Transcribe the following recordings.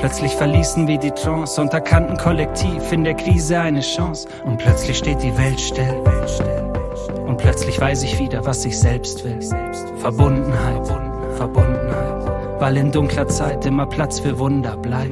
Plötzlich verließen wir die Trance und erkannten kollektiv in der Krise eine Chance. Und plötzlich steht die Welt still. Und plötzlich weiß ich wieder, was ich selbst will. Verbundenheit, Verbundenheit. Weil in dunkler Zeit immer Platz für Wunder bleibt.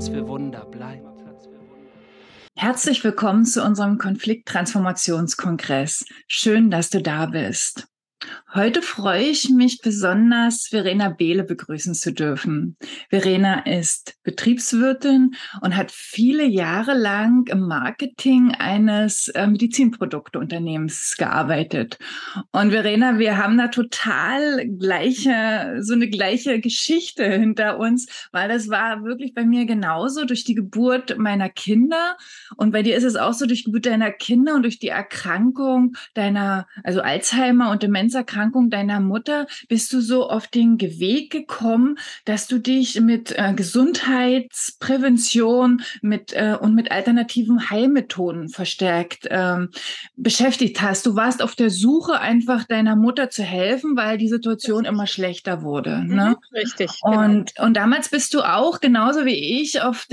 Herzlich willkommen zu unserem Konflikttransformationskongress. Schön, dass du da bist. Heute freue ich mich besonders, Verena Behle begrüßen zu dürfen. Verena ist Betriebswirtin und hat viele Jahre lang im Marketing eines Medizinproduktunternehmens gearbeitet. Und Verena, wir haben da total so eine gleiche Geschichte hinter uns, weil das war wirklich bei mir genauso durch die Geburt meiner Kinder. Und bei dir ist es auch so durch die Geburt deiner Kinder und durch die Erkrankung also Alzheimer und Demenzerkrankung deiner Mutter, bist du so auf den Weg gekommen, dass du dich mit Gesundheitsprävention und mit alternativen Heilmethoden verstärkt beschäftigt hast. Du warst auf der Suche, einfach deiner Mutter zu helfen, weil die Situation immer schlechter wurde. Ne? Richtig. Genau. Und damals bist du auch, genauso wie ich, auf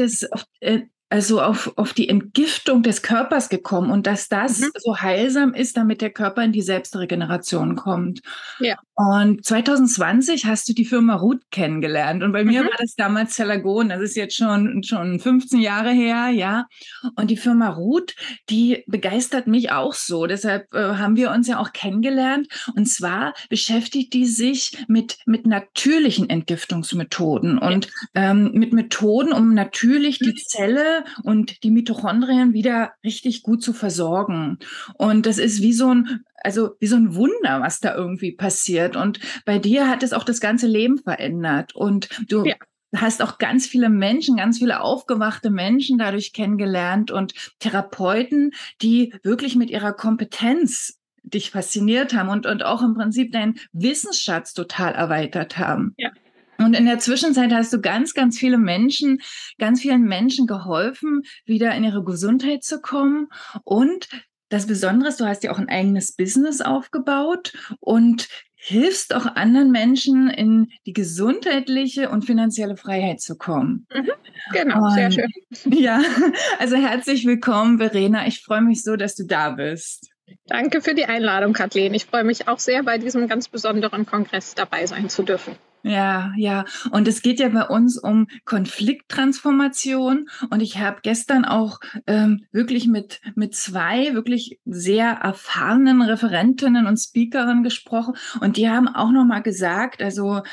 die Entgiftung des Körpers gekommen und dass das so heilsam ist, damit der Körper in die Selbstregeneration kommt. Ja. Und 2020 hast du die Firma Root kennengelernt. Und bei mir war das damals Cellagon. Das ist jetzt schon 15 Jahre her, ja. Und die Firma Root, die begeistert mich auch so. Deshalb haben wir uns ja auch kennengelernt. Und zwar beschäftigt die sich mit natürlichen Entgiftungsmethoden und mit Methoden, um natürlich die Zelle und die Mitochondrien wieder richtig gut zu versorgen. Und das ist wie so ein Wunder, was da irgendwie passiert. Und bei dir hat es auch das ganze Leben verändert. Und du hast auch ganz viele aufgewachte Menschen dadurch kennengelernt und Therapeuten, die wirklich mit ihrer Kompetenz dich fasziniert haben und auch im Prinzip deinen Wissensschatz total erweitert haben. Ja. Und in der Zwischenzeit hast du ganz vielen Menschen geholfen, wieder in ihre Gesundheit zu kommen. Und das Besondere ist, du hast ja auch ein eigenes Business aufgebaut und hilfst auch anderen Menschen, in die gesundheitliche und finanzielle Freiheit zu kommen. Genau, sehr schön. Ja, also herzlich willkommen, Verena. Ich freue mich so, dass du da bist. Danke für die Einladung, Kathleen. Ich freue mich auch sehr, bei diesem ganz besonderen Kongress dabei sein zu dürfen. Ja. Und es geht ja bei uns um Konflikttransformation. Und ich habe gestern auch wirklich mit zwei wirklich sehr erfahrenen Referentinnen und Speakerinnen gesprochen. Und die haben auch nochmal gesagt, also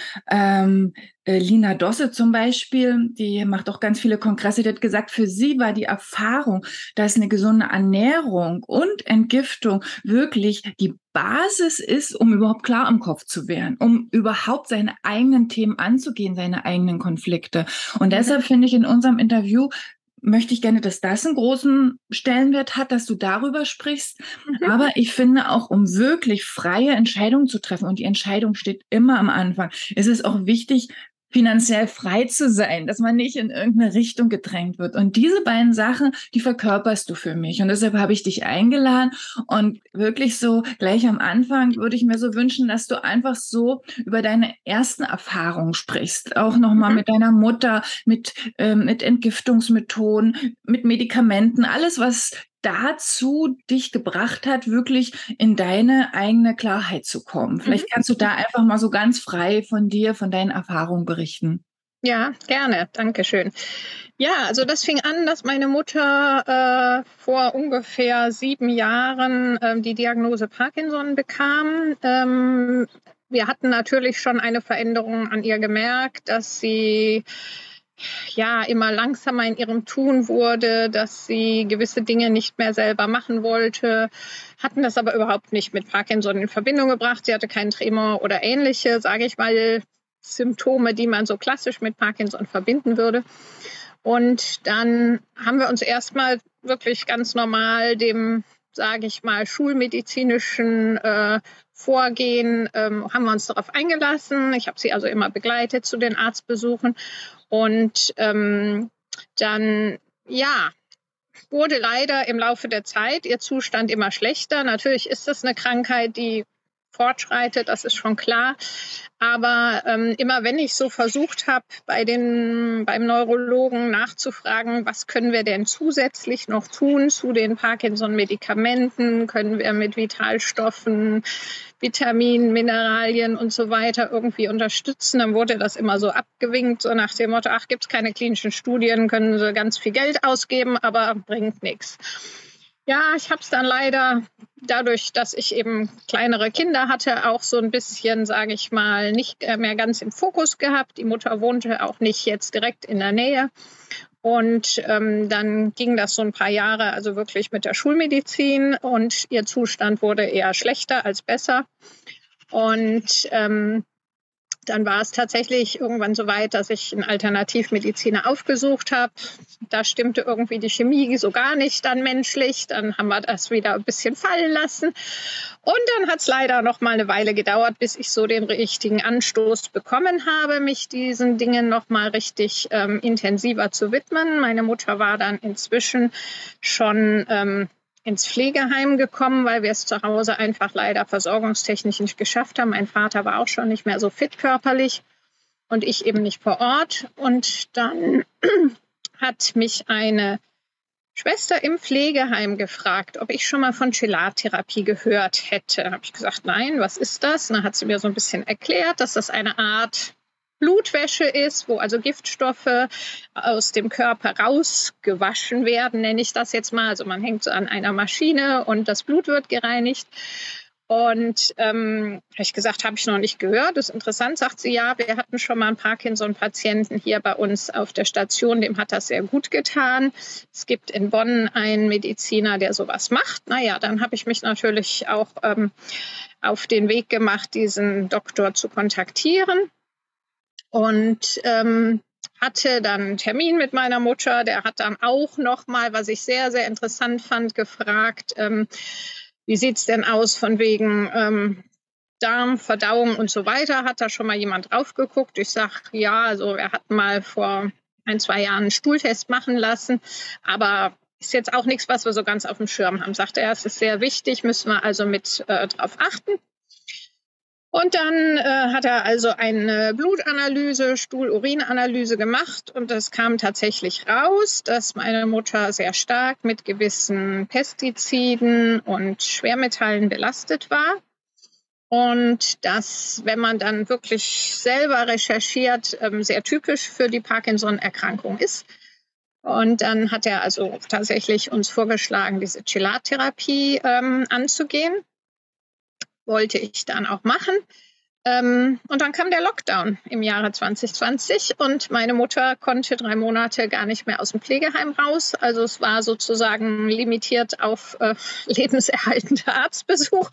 Lina Dosse zum Beispiel, die macht auch ganz viele Kongresse, die hat gesagt, für sie war die Erfahrung, dass eine gesunde Ernährung und Entgiftung wirklich die Basis ist, um überhaupt klar im Kopf zu werden, um überhaupt seine eigenen Themen anzugehen, seine eigenen Konflikte. Und deshalb finde ich in unserem Interview, möchte ich gerne, dass das einen großen Stellenwert hat, dass du darüber sprichst. Aber ich finde auch, um wirklich freie Entscheidungen zu treffen, und die Entscheidung steht immer am Anfang, ist es auch wichtig, finanziell frei zu sein, dass man nicht in irgendeine Richtung gedrängt wird. Und diese beiden Sachen, die verkörperst du für mich. Und deshalb habe ich dich eingeladen. Und wirklich so gleich am Anfang würde ich mir so wünschen, dass du einfach so über deine ersten Erfahrungen sprichst. Auch nochmal mit deiner Mutter, mit Entgiftungsmethoden, mit Medikamenten, alles, was dazu dich gebracht hat, wirklich in deine eigene Klarheit zu kommen. Vielleicht kannst du da einfach mal so ganz frei von dir, von deinen Erfahrungen berichten. Ja, gerne. Dankeschön. Ja, also das fing an, dass meine Mutter vor ungefähr 7 Jahren die Diagnose Parkinson bekam. Wir hatten natürlich schon eine Veränderung an ihr gemerkt, dass sie immer langsamer in ihrem Tun wurde, dass sie gewisse Dinge nicht mehr selber machen wollte, hatten das aber überhaupt nicht mit Parkinson in Verbindung gebracht. Sie hatte keinen Tremor oder ähnliche, sage ich mal, Symptome, die man so klassisch mit Parkinson verbinden würde. Und dann haben wir uns erstmal wirklich ganz normal dem, sage ich mal, schulmedizinischen Vorgehen, haben wir uns darauf eingelassen. Ich habe sie also immer begleitet zu den Arztbesuchen. Und dann, wurde leider im Laufe der Zeit ihr Zustand immer schlechter. Natürlich ist das eine Krankheit, die fortschreitet, das ist schon klar. Aber immer wenn ich so versucht habe, beim Neurologen nachzufragen, was können wir denn zusätzlich noch tun zu den Parkinson-Medikamenten, können wir mit Vitalstoffen, Vitaminen, Mineralien und so weiter irgendwie unterstützen, dann wurde das immer so abgewinkt, so nach dem Motto, ach, gibt es keine klinischen Studien, können Sie ganz viel Geld ausgeben, aber bringt nichts. Ja, ich habe es dann leider dadurch, dass ich eben kleinere Kinder hatte, auch so ein bisschen, sage ich mal, nicht mehr ganz im Fokus gehabt. Die Mutter wohnte auch nicht jetzt direkt in der Nähe. Und dann ging das so ein paar Jahre, also wirklich mit der Schulmedizin. Und ihr Zustand wurde eher schlechter als besser. Und dann war es tatsächlich irgendwann so weit, dass ich einen Alternativmediziner aufgesucht habe. Da stimmte irgendwie die Chemie so gar nicht dann menschlich. Dann haben wir das wieder ein bisschen fallen lassen. Und dann hat es leider noch mal eine Weile gedauert, bis ich so den richtigen Anstoß bekommen habe, mich diesen Dingen noch mal richtig intensiver zu widmen. Meine Mutter war dann inzwischen schon ins Pflegeheim gekommen, weil wir es zu Hause einfach leider versorgungstechnisch nicht geschafft haben. Mein Vater war auch schon nicht mehr so fit körperlich und ich eben nicht vor Ort. Und dann hat mich eine Schwester im Pflegeheim gefragt, ob ich schon mal von Chelattherapie gehört hätte. Da habe ich gesagt, nein, was ist das? Und dann hat sie mir so ein bisschen erklärt, dass das eine Art Blutwäsche ist, wo also Giftstoffe aus dem Körper rausgewaschen werden, nenne ich das jetzt mal. Also man hängt so an einer Maschine und das Blut wird gereinigt. Und habe ich gesagt, habe ich noch nicht gehört. Das ist interessant, sagt sie, ja, wir hatten schon mal einen Parkinson-Patienten hier bei uns auf der Station, dem hat das sehr gut getan. Es gibt in Bonn einen Mediziner, der sowas macht. Naja, dann habe ich mich natürlich auch auf den Weg gemacht, diesen Doktor zu kontaktieren. Und hatte dann einen Termin mit meiner Mutter. Der hat dann auch noch mal, was ich sehr, sehr interessant fand, gefragt, wie sieht es denn aus von wegen Darm, Verdauung und so weiter? Hat da schon mal jemand drauf geguckt? Ich sage, ja, also er hat mal vor 1-2 Jahren einen Stuhltest machen lassen, aber ist jetzt auch nichts, was wir so ganz auf dem Schirm haben. Sagt er, es ist sehr wichtig, müssen wir also mit drauf achten. Und dann hat er also eine Blutanalyse, Stuhl-Urin-Analyse gemacht und es kam tatsächlich raus, dass meine Mutter sehr stark mit gewissen Pestiziden und Schwermetallen belastet war. Und das, wenn man dann wirklich selber recherchiert, sehr typisch für die Parkinson-Erkrankung ist. Und dann hat er also tatsächlich uns vorgeschlagen, diese Chelattherapie anzugehen. Wollte ich dann auch machen. Und dann kam der Lockdown im Jahre 2020 und meine Mutter konnte 3 Monate gar nicht mehr aus dem Pflegeheim raus. Also es war sozusagen limitiert auf lebenserhaltende Arztbesuche.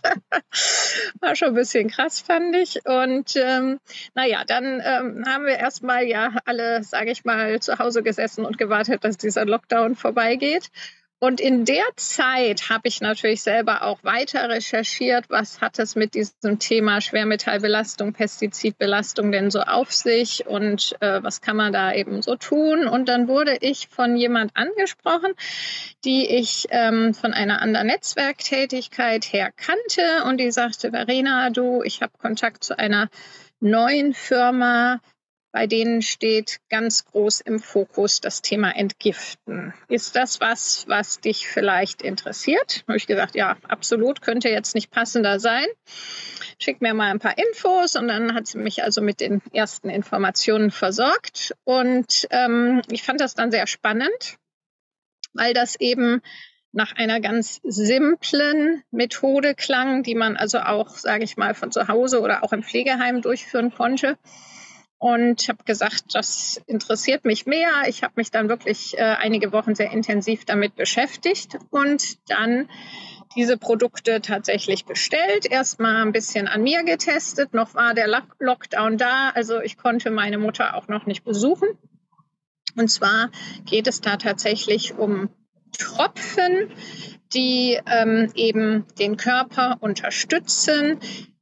War schon ein bisschen krass, fand ich. Und naja, dann haben wir erstmal ja alle, sage ich mal, zu Hause gesessen und gewartet, dass dieser Lockdown vorbeigeht. Und in der Zeit habe ich natürlich selber auch weiter recherchiert, was hat es mit diesem Thema Schwermetallbelastung, Pestizidbelastung denn so auf sich und was kann man da eben so tun. Und dann wurde ich von jemand angesprochen, die ich von einer anderen Netzwerktätigkeit her kannte. Und die sagte, Verena, ich habe Kontakt zu einer neuen Firma, bei denen steht ganz groß im Fokus das Thema Entgiften. Ist das was dich vielleicht interessiert? Habe ich gesagt, ja, absolut, könnte jetzt nicht passender sein. Schick mir mal ein paar Infos und dann hat sie mich also mit den ersten Informationen versorgt. Und ich fand das dann sehr spannend, weil das eben nach einer ganz simplen Methode klang, die man also auch, sage ich mal, von zu Hause oder auch im Pflegeheim durchführen konnte. Und ich habe gesagt, das interessiert mich mehr. Ich habe mich dann wirklich einige Wochen sehr intensiv damit beschäftigt und dann diese Produkte tatsächlich bestellt. Erstmal ein bisschen an mir getestet. Noch war der Lockdown da, also ich konnte meine Mutter auch noch nicht besuchen. Und zwar geht es da tatsächlich um Tropfen, die eben den Körper unterstützen,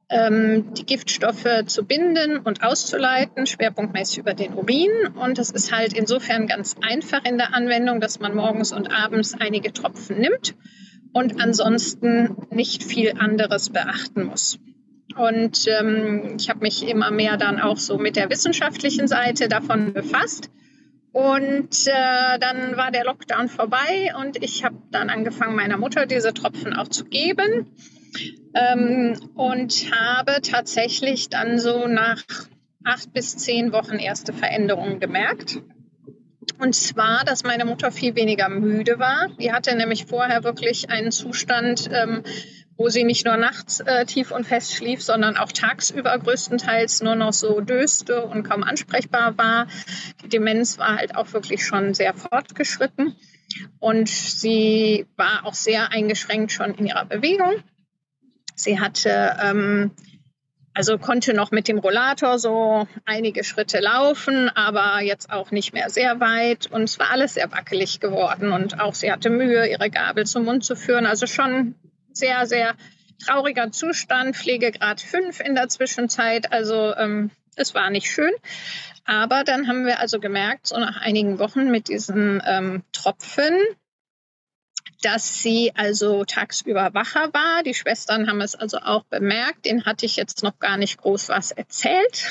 die Giftstoffe zu binden und auszuleiten, schwerpunktmäßig über den Urin. Und das ist halt insofern ganz einfach in der Anwendung, dass man morgens und abends einige Tropfen nimmt und ansonsten nicht viel anderes beachten muss. Und ich habe mich immer mehr dann auch so mit der wissenschaftlichen Seite davon befasst. Und dann war der Lockdown vorbei und ich habe dann angefangen, meiner Mutter diese Tropfen auch zu geben. Und habe tatsächlich dann so nach 8 bis 10 Wochen erste Veränderungen gemerkt. Und zwar, dass meine Mutter viel weniger müde war. Die hatte nämlich vorher wirklich einen Zustand, wo sie nicht nur nachts tief und fest schlief, sondern auch tagsüber größtenteils nur noch so döste und kaum ansprechbar war. Die Demenz war halt auch wirklich schon sehr fortgeschritten. Und sie war auch sehr eingeschränkt schon in ihrer Bewegung. Sie hatte, also konnte noch mit dem Rollator so einige Schritte laufen, aber jetzt auch nicht mehr sehr weit. Und es war alles sehr wackelig geworden. Und auch sie hatte Mühe, ihre Gabel zum Mund zu führen. Also schon sehr, sehr trauriger Zustand. Pflegegrad 5 in der Zwischenzeit. Also es war nicht schön. Aber dann haben wir also gemerkt, so nach einigen Wochen mit diesen Tropfen, dass sie also tagsüber wacher war. Die Schwestern haben es also auch bemerkt. Denen hatte ich jetzt noch gar nicht groß was erzählt.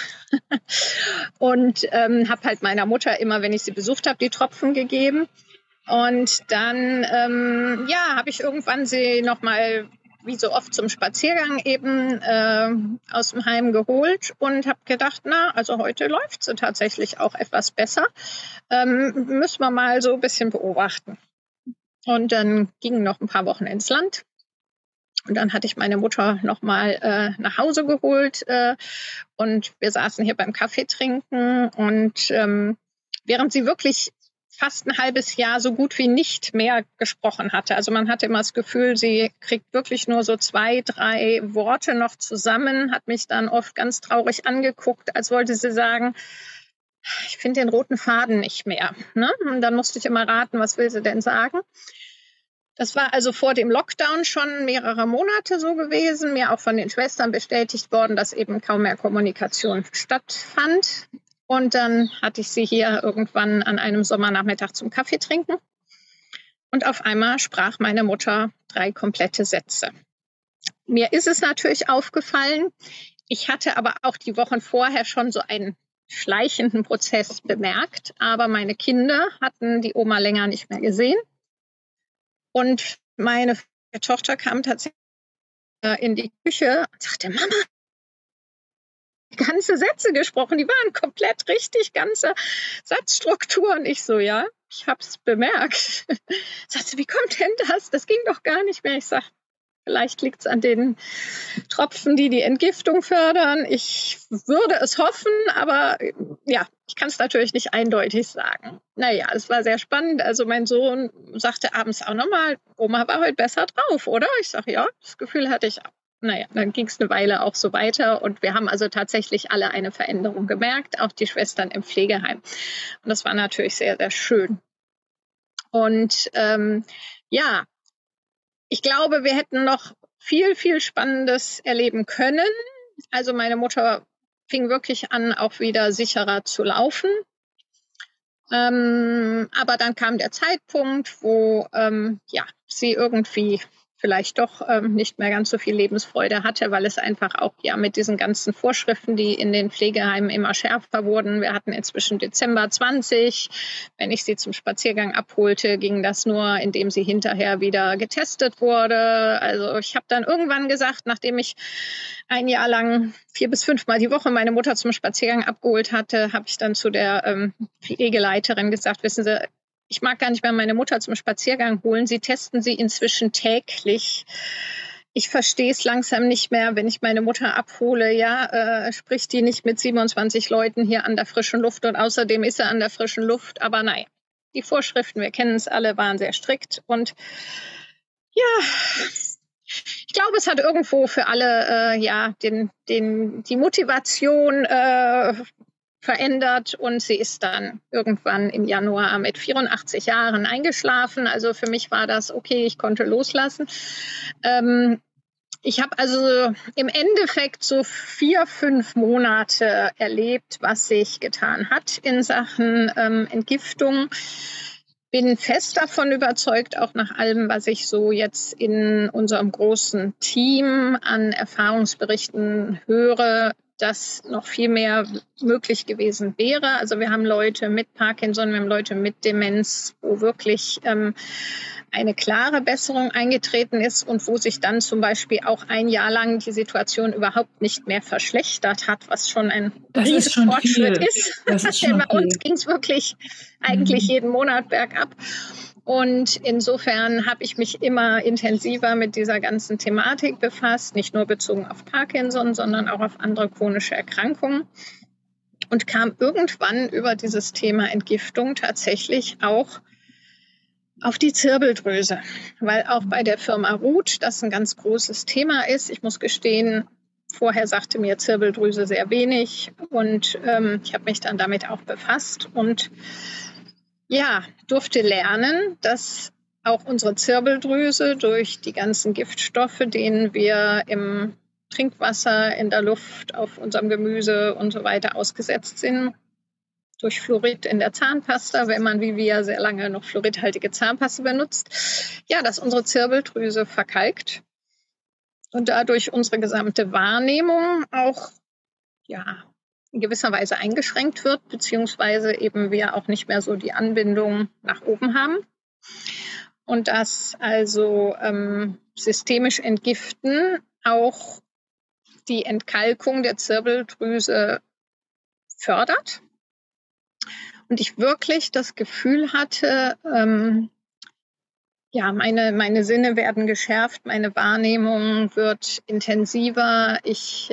Und habe halt meiner Mutter immer, wenn ich sie besucht habe, die Tropfen gegeben. Und dann habe ich irgendwann sie nochmal, wie so oft, zum Spaziergang eben aus dem Heim geholt und habe gedacht, na, also heute läuft sie tatsächlich auch etwas besser. Müssen wir mal so ein bisschen beobachten. Und dann gingen noch ein paar Wochen ins Land. Und dann hatte ich meine Mutter nochmal nach Hause geholt. Und wir saßen hier beim Kaffee trinken. Und während sie wirklich fast ein halbes Jahr so gut wie nicht mehr gesprochen hatte. Also man hatte immer das Gefühl, sie kriegt wirklich nur so 2, 3 Worte noch zusammen, hat mich dann oft ganz traurig angeguckt, als wollte sie sagen, ich finde den roten Faden nicht mehr. Ne? Und dann musste ich immer raten, was will sie denn sagen? Das war also vor dem Lockdown schon mehrere Monate so gewesen, mir auch von den Schwestern bestätigt worden, dass eben kaum mehr Kommunikation stattfand. Und dann hatte ich sie hier irgendwann an einem Sommernachmittag zum Kaffee trinken. Und auf einmal sprach meine Mutter 3 komplette Sätze. Mir ist es natürlich aufgefallen. Ich hatte aber auch die Wochen vorher schon so einen schleichenden Prozess bemerkt. Aber meine Kinder hatten die Oma länger nicht mehr gesehen. Und meine Tochter kam tatsächlich in die Küche und sagte, Mama, ganze Sätze gesprochen, die waren komplett richtig, ganze Satzstruktur. Und ich so, ja, ich habe es bemerkt. Sagt sie, wie kommt denn das? Das ging doch gar nicht mehr. Ich sage, vielleicht liegt es an den Tropfen, die Entgiftung fördern. Ich würde es hoffen, aber ja, ich kann es natürlich nicht eindeutig sagen. Naja, es war sehr spannend. Also mein Sohn sagte abends auch nochmal, Oma war heute besser drauf, oder? Ich sage, ja, das Gefühl hatte ich auch. Naja, dann ging es eine Weile auch so weiter und wir haben also tatsächlich alle eine Veränderung gemerkt, auch die Schwestern im Pflegeheim. Und das war natürlich sehr, sehr schön. Und ich glaube, wir hätten noch viel, viel Spannendes erleben können. Also meine Mutter fing wirklich an, auch wieder sicherer zu laufen. Aber dann kam der Zeitpunkt, wo sie irgendwie vielleicht doch nicht mehr ganz so viel Lebensfreude hatte, weil es einfach auch mit diesen ganzen Vorschriften, die in den Pflegeheimen immer schärfer wurden. Wir hatten inzwischen Dezember 20. Wenn ich sie zum Spaziergang abholte, ging das nur, indem sie hinterher wieder getestet wurde. Also ich habe dann irgendwann gesagt, nachdem ich ein Jahr lang 4 bis 5 Mal die Woche meine Mutter zum Spaziergang abgeholt hatte, habe ich dann zu der Pflegeleiterin gesagt, wissen Sie, ich mag gar nicht mehr meine Mutter zum Spaziergang holen. Sie testen sie inzwischen täglich. Ich verstehe es langsam nicht mehr, wenn ich meine Mutter abhole. Spricht die nicht mit 27 Leuten hier an der frischen Luft und außerdem ist sie an der frischen Luft. Aber nein, die Vorschriften, wir kennen es alle, waren sehr strikt. Und ich glaube, es hat irgendwo für alle die Motivation verändert und sie ist dann irgendwann im Januar mit 84 Jahren eingeschlafen. Also für mich war das okay, ich konnte loslassen. Ich habe also im Endeffekt so 4, 5 Monate erlebt, was sich getan hat in Sachen Entgiftung. bin fest davon überzeugt, auch nach allem, was ich so jetzt in unserem großen Team an Erfahrungsberichten höre, dass noch viel mehr möglich gewesen wäre. Also wir haben Leute mit Parkinson, wir haben Leute mit Demenz, wo wirklich eine klare Besserung eingetreten ist und wo sich dann zum Beispiel auch ein Jahr lang die Situation überhaupt nicht mehr verschlechtert hat, was schon ein riesiger Fortschritt ist. Denn bei uns ging es wirklich eigentlich jeden Monat bergab. Und insofern habe ich mich immer intensiver mit dieser ganzen Thematik befasst, nicht nur bezogen auf Parkinson, sondern auch auf andere chronische Erkrankungen und kam irgendwann über dieses Thema Entgiftung tatsächlich auch auf die Zirbeldrüse, weil auch bei der Firma Ruth das ein ganz großes Thema ist. Ich muss gestehen, vorher sagte mir Zirbeldrüse sehr wenig und ich habe mich dann damit auch befasst und ja, durfte lernen, dass auch unsere Zirbeldrüse durch die ganzen Giftstoffe, denen wir im Trinkwasser, in der Luft, auf unserem Gemüse und so weiter ausgesetzt sind, durch Fluorid in der Zahnpasta, wenn man wie wir sehr lange noch fluoridhaltige Zahnpasta benutzt, ja, dass unsere Zirbeldrüse verkalkt und dadurch unsere gesamte Wahrnehmung auch, ja, in gewisser Weise eingeschränkt wird, beziehungsweise eben wir auch nicht mehr so die Anbindung nach oben haben. Und dass also systemisch entgiften auch die Entkalkung der Zirbeldrüse fördert. Und ich wirklich das Gefühl hatte, ja, meine Sinne werden geschärft, meine Wahrnehmung wird intensiver. Ich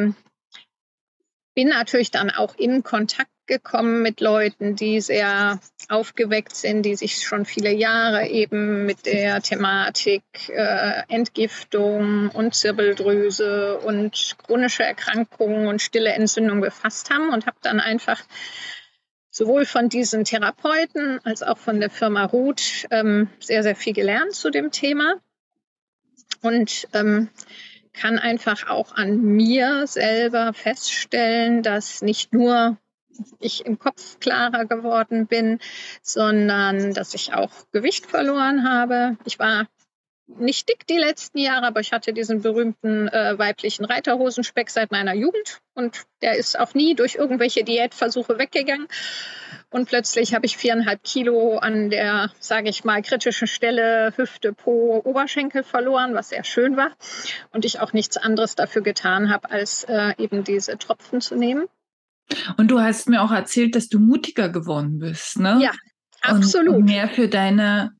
bin natürlich dann auch in Kontakt gekommen mit Leuten, die sehr aufgeweckt sind, die sich schon viele Jahre eben mit der Thematik Entgiftung und Zirbeldrüse und chronische Erkrankungen und stille Entzündung befasst haben und habe dann einfach sowohl von diesen Therapeuten als auch von der Firma Ruth sehr, sehr viel gelernt zu dem Thema und kann einfach auch an mir selber feststellen, dass nicht nur ich im Kopf klarer geworden bin, sondern dass ich auch Gewicht verloren habe. Ich war nicht dick die letzten Jahre, aber ich hatte diesen berühmten weiblichen Reiterhosenspeck seit meiner Jugend und der ist auch nie durch irgendwelche Diätversuche weggegangen. Und plötzlich habe ich 4,5 Kilo an der, sage ich mal, kritischen Stelle Hüfte, Po, Oberschenkel verloren, was sehr schön war. Und ich auch nichts anderes dafür getan habe, als eben diese Tropfen zu nehmen. Und du hast mir auch erzählt, dass du mutiger geworden bist, ne? Ja, absolut. Und mehr für deine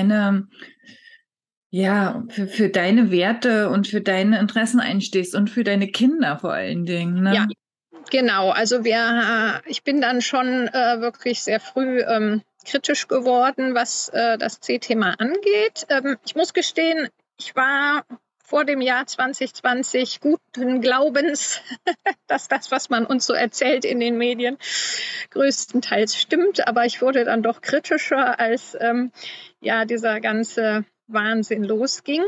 ja, für deine Werte und für deine Interessen einstehst und für deine Kinder vor allen Dingen, ne? Ja. Genau, also ich bin dann schon wirklich sehr früh kritisch geworden, was das C-Thema angeht. Ich muss gestehen, ich war vor dem Jahr 2020 guten Glaubens, dass das, was man uns so erzählt in den Medien, größtenteils stimmt. Aber ich wurde dann doch kritischer, als ja dieser ganze Wahnsinn losging.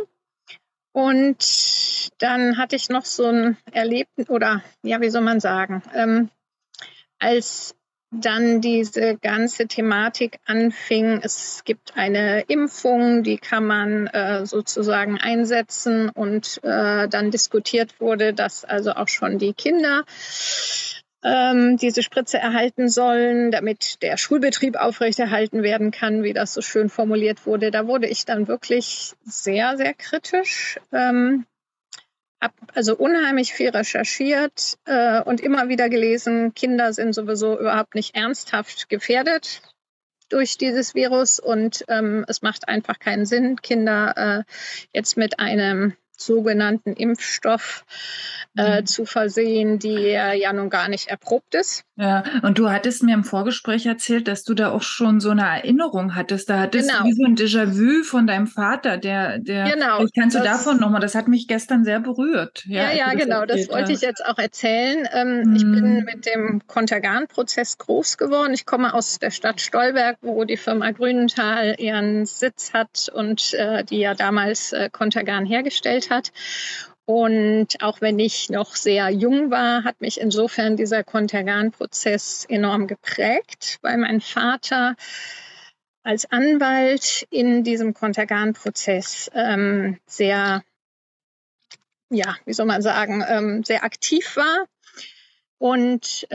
Und dann hatte ich noch so ein Erlebnis, oder ja, wie soll man sagen, als dann diese ganze Thematik anfing, es gibt eine Impfung, die kann man sozusagen einsetzen und dann diskutiert wurde, dass also auch schon die Kinder diese Spritze erhalten sollen, damit der Schulbetrieb aufrechterhalten werden kann, wie das so schön formuliert wurde. Da wurde ich dann wirklich sehr, sehr kritisch. Habe also unheimlich viel recherchiert und immer wieder gelesen, Kinder sind sowieso überhaupt nicht ernsthaft gefährdet durch dieses Virus und es macht einfach keinen Sinn, Kinder jetzt mit einem sogenannten Impfstoff zu versehen, der ja nun gar nicht erprobt ist. Ja, und du hattest mir im Vorgespräch erzählt, dass du da auch schon so eine Erinnerung hattest. Da hattest du wie so ein Déjà-vu von deinem Vater, der genau, vielleicht kannst du davon nochmal, das hat mich gestern sehr berührt. Ja, genau, das wollte ich jetzt auch erzählen. Ich bin mit dem Contergan-Prozess groß geworden. Ich komme aus der Stadt Stolberg, wo die Firma Grünenthal ihren Sitz hat und die ja damals Contergan hergestellt hat. Und auch wenn ich noch sehr jung war, hat mich insofern dieser Contergan-Prozess enorm geprägt, weil mein Vater als Anwalt in diesem Contergan-Prozess sehr, ja, wie soll man sagen, sehr aktiv war und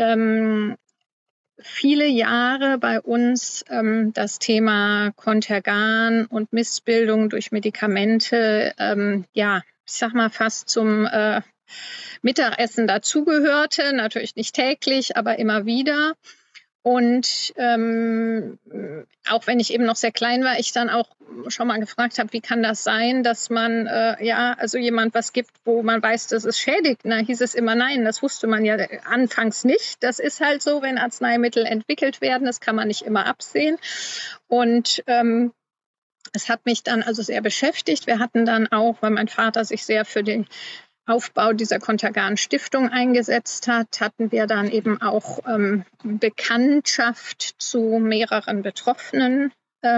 viele Jahre bei uns das Thema Contergan und Missbildung durch Medikamente, ja, ich sag mal fast zum Mittagessen dazugehörte. Natürlich nicht täglich, aber immer wieder. Und auch wenn ich eben noch sehr klein war, ich dann auch schon mal gefragt habe, wie kann das sein, dass man ja, also jemand was gibt, wo man weiß, dass es schädigt. Da hieß es immer nein, das wusste man ja anfangs nicht. Das ist halt so, wenn Arzneimittel entwickelt werden, das kann man nicht immer absehen. Und es hat mich dann also sehr beschäftigt. Wir hatten dann auch, weil mein Vater sich sehr für den Aufbau dieser Contergan-Stiftung eingesetzt hat, hatten wir dann eben auch Bekanntschaft zu mehreren betroffenen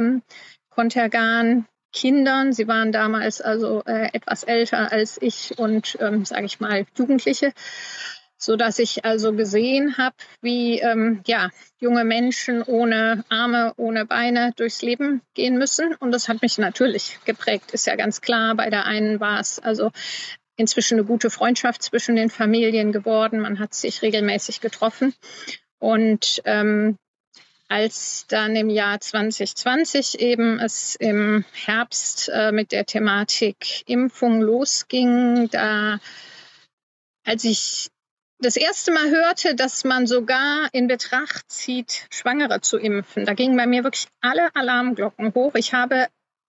Contergan-Kindern. Sie waren damals also etwas älter als ich und, sage ich mal, Jugendliche, sodass ich also gesehen habe, wie ja, junge Menschen ohne Arme, ohne Beine durchs Leben gehen müssen. Und das hat mich natürlich geprägt, ist ja ganz klar. Bei der einen war es also inzwischen eine gute Freundschaft zwischen den Familien geworden. Man hat sich regelmäßig getroffen. Und als dann im Jahr 2020 eben es im Herbst mit der Thematik Impfung losging, als ich das erste Mal hörte, dass man sogar in Betracht zieht, Schwangere zu impfen, da gingen bei mir wirklich alle Alarmglocken hoch. Ich habe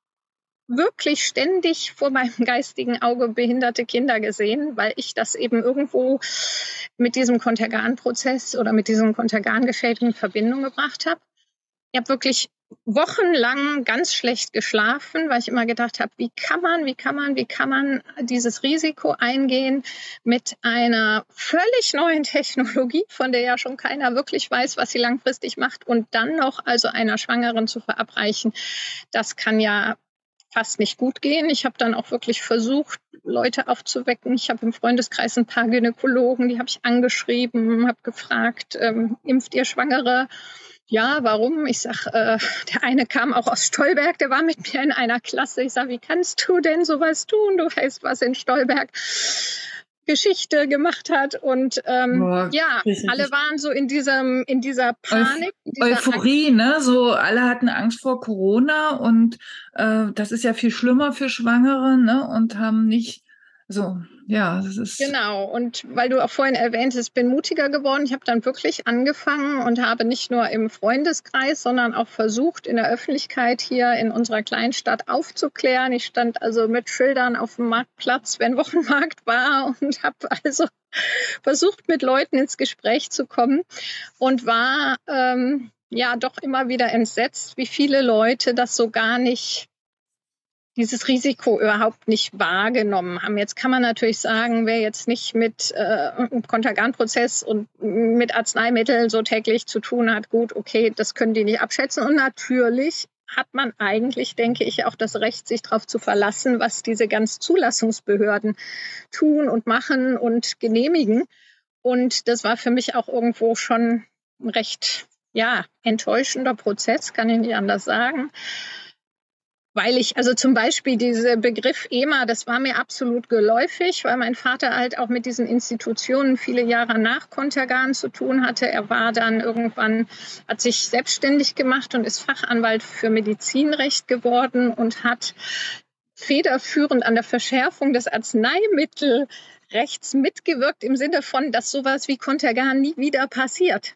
wirklich ständig vor meinem geistigen Auge behinderte Kinder gesehen, weil ich das eben irgendwo mit diesem Contergan-Prozess oder mit diesen Contergan-Geschädigten in Verbindung gebracht habe. Ich habe wirklich wochenlang ganz schlecht geschlafen, weil ich immer gedacht habe, wie kann man dieses Risiko eingehen mit einer völlig neuen Technologie, von der ja schon keiner wirklich weiß, was sie langfristig macht, und dann noch also einer Schwangeren zu verabreichen. Das kann ja fast nicht gut gehen. Ich habe dann auch wirklich versucht, Leute aufzuwecken. Ich habe im Freundeskreis ein paar Gynäkologen, die habe ich angeschrieben, habe gefragt, impft ihr Schwangere? Ja, warum? Ich sag, der eine kam auch aus Stolberg, der war mit mir in einer Klasse. Ich sage, wie kannst du denn sowas tun? Du weißt, was in Stolberg Geschichte gemacht hat. Und ja, alle waren so in dieser Panik. Euphorie, ne? So alle hatten Angst vor Corona und das ist ja viel schlimmer für Schwangere, ne? Und haben nicht so, ja, das ist. Genau, und weil du auch vorhin erwähntest, bin mutiger geworden. Ich habe dann wirklich angefangen und habe nicht nur im Freundeskreis, sondern auch versucht, in der Öffentlichkeit hier in unserer Kleinstadt aufzuklären. Ich stand also mit Schildern auf dem Marktplatz, wenn Wochenmarkt war, und habe also versucht, mit Leuten ins Gespräch zu kommen und war ja doch immer wieder entsetzt, wie viele Leute das so gar nicht, dieses Risiko überhaupt nicht wahrgenommen haben. Jetzt kann man natürlich sagen, wer jetzt nicht mit Contergan-Prozess und mit Arzneimitteln so täglich zu tun hat, gut, okay, das können die nicht abschätzen. Und natürlich hat man eigentlich, denke ich, auch das Recht, sich darauf zu verlassen, was diese ganz Zulassungsbehörden tun und machen und genehmigen. Und das war für mich auch irgendwo schon ein recht, ja, enttäuschender Prozess, kann ich nicht anders sagen. Weil ich, also zum Beispiel dieser Begriff EMA, das war mir absolut geläufig, weil mein Vater halt auch mit diesen Institutionen viele Jahre nach Contergan zu tun hatte. Er war dann irgendwann, hat sich selbstständig gemacht und ist Fachanwalt für Medizinrecht geworden und hat federführend an der Verschärfung des Arzneimittelrechts mitgewirkt, im Sinne von, dass sowas wie Contergan nie wieder passiert.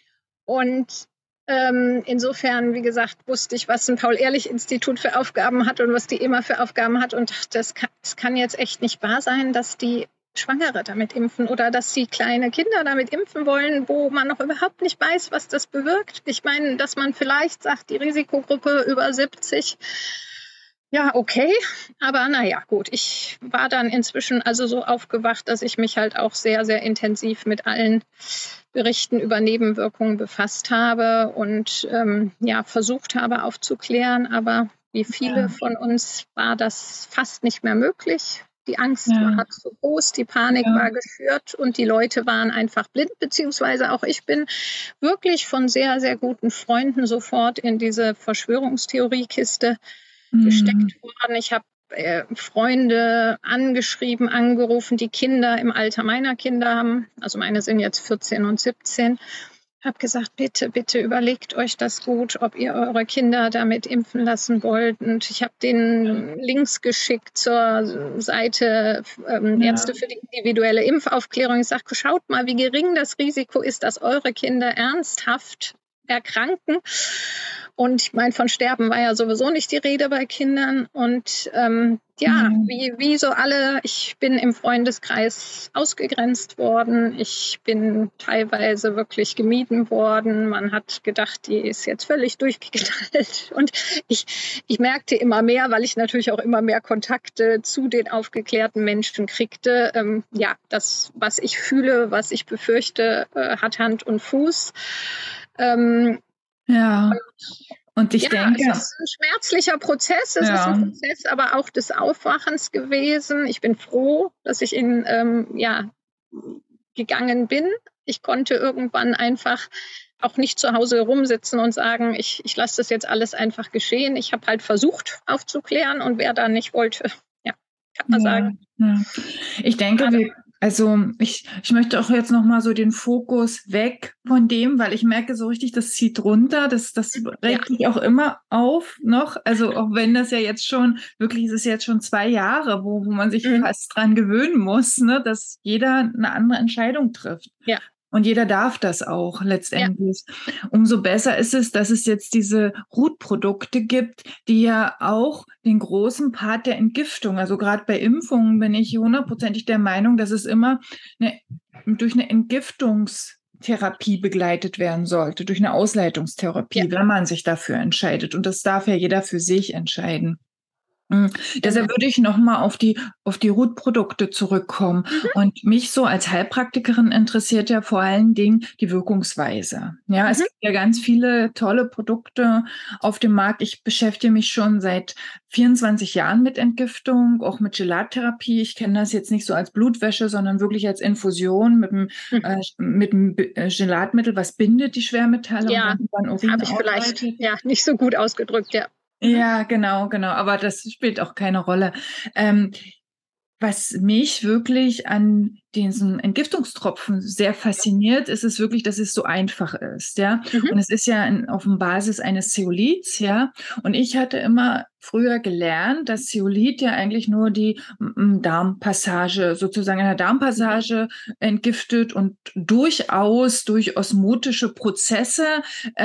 Und insofern, wie gesagt, wusste ich, was ein Paul-Ehrlich-Institut für Aufgaben hat und was die EMA für Aufgaben hat. Und dachte, es kann jetzt echt nicht wahr sein, dass die Schwangere damit impfen oder dass sie kleine Kinder damit impfen wollen, wo man noch überhaupt nicht weiß, was das bewirkt. Ich meine, dass man vielleicht sagt, die Risikogruppe über 70, ja, okay. Aber naja, gut, ich war dann inzwischen also so aufgewacht, dass ich mich halt auch sehr, sehr intensiv mit allen Berichten über Nebenwirkungen befasst habe und ja, versucht habe aufzuklären. Aber wie viele von uns war das fast nicht mehr möglich. Die Angst war zu groß, die Panik war geschürt und die Leute waren einfach blind, beziehungsweise auch ich bin wirklich von sehr, sehr guten Freunden sofort in diese Verschwörungstheoriekiste gesteckt worden. Ich habe Freunde angeschrieben, angerufen, die Kinder im Alter meiner Kinder haben, also meine sind jetzt 14 und 17, habe gesagt, bitte, bitte überlegt euch das gut, ob ihr eure Kinder damit impfen lassen wollt. Und ich habe denen Links geschickt zur Seite Ärzte für die individuelle Impfaufklärung. Ich sage, schaut mal, wie gering das Risiko ist, dass eure Kinder ernsthaft erkranken. Und ich meine, von Sterben war ja sowieso nicht die Rede bei Kindern. Und wie so alle, ich bin im Freundeskreis ausgegrenzt worden. Ich bin teilweise wirklich gemieden worden. Man hat gedacht, die ist jetzt völlig durchgeknallt. Und ich merkte immer mehr, weil ich natürlich auch immer mehr Kontakte zu den aufgeklärten Menschen kriegte. Das, was ich fühle, was ich befürchte, hat Hand und Fuß. Und ich denke, es ist ein schmerzlicher Prozess, es ist ein Prozess aber auch des Aufwachens gewesen. Ich bin froh, dass ich gegangen bin. Ich konnte irgendwann einfach auch nicht zu Hause rumsitzen und sagen, ich lasse das jetzt alles einfach geschehen. Ich habe halt versucht aufzuklären und wer da nicht wollte, kann man sagen. Ja. Ich denke, ich möchte auch jetzt nochmal so den Fokus weg von dem, weil ich merke so richtig, das zieht runter, das regt mich auch immer auf noch, also auch wenn das ja jetzt schon, wirklich ist es jetzt schon 2 Jahre, wo man sich fast dran gewöhnen muss, ne, dass jeder eine andere Entscheidung trifft. Ja. Und jeder darf das auch letztendlich. Ja. Umso besser ist es, dass es jetzt diese Root-Produkte gibt, die ja auch den großen Part der Entgiftung, also gerade bei Impfungen bin ich 100%ig der Meinung, dass es immer durch eine Entgiftungstherapie begleitet werden sollte, durch eine Ausleitungstherapie, wenn man sich dafür entscheidet. Und das darf ja jeder für sich entscheiden. Deshalb würde ich nochmal auf die Root-Produkte zurückkommen. Und mich so als Heilpraktikerin interessiert ja vor allen Dingen die Wirkungsweise. Ja, es gibt ja ganz viele tolle Produkte auf dem Markt. Ich beschäftige mich schon seit 24 Jahren mit Entgiftung, auch mit Gelattherapie. Ich kenne das jetzt nicht so als Blutwäsche, sondern wirklich als Infusion mit einem Gelatmittel, was bindet die Schwermetalle. Ja, habe ich vielleicht nicht so gut ausgedrückt, Ja, genau. Aber das spielt auch keine Rolle. Was mich wirklich an diesen Entgiftungstropfen sehr fasziniert, ist es wirklich, dass es so einfach ist, ja. Und es ist ja auf der Basis eines Zeoliths, ja. Und ich hatte immer früher gelernt, dass Zeolith ja eigentlich nur die Darmpassage, sozusagen in der Darmpassage entgiftet und durchaus durch osmotische Prozesse,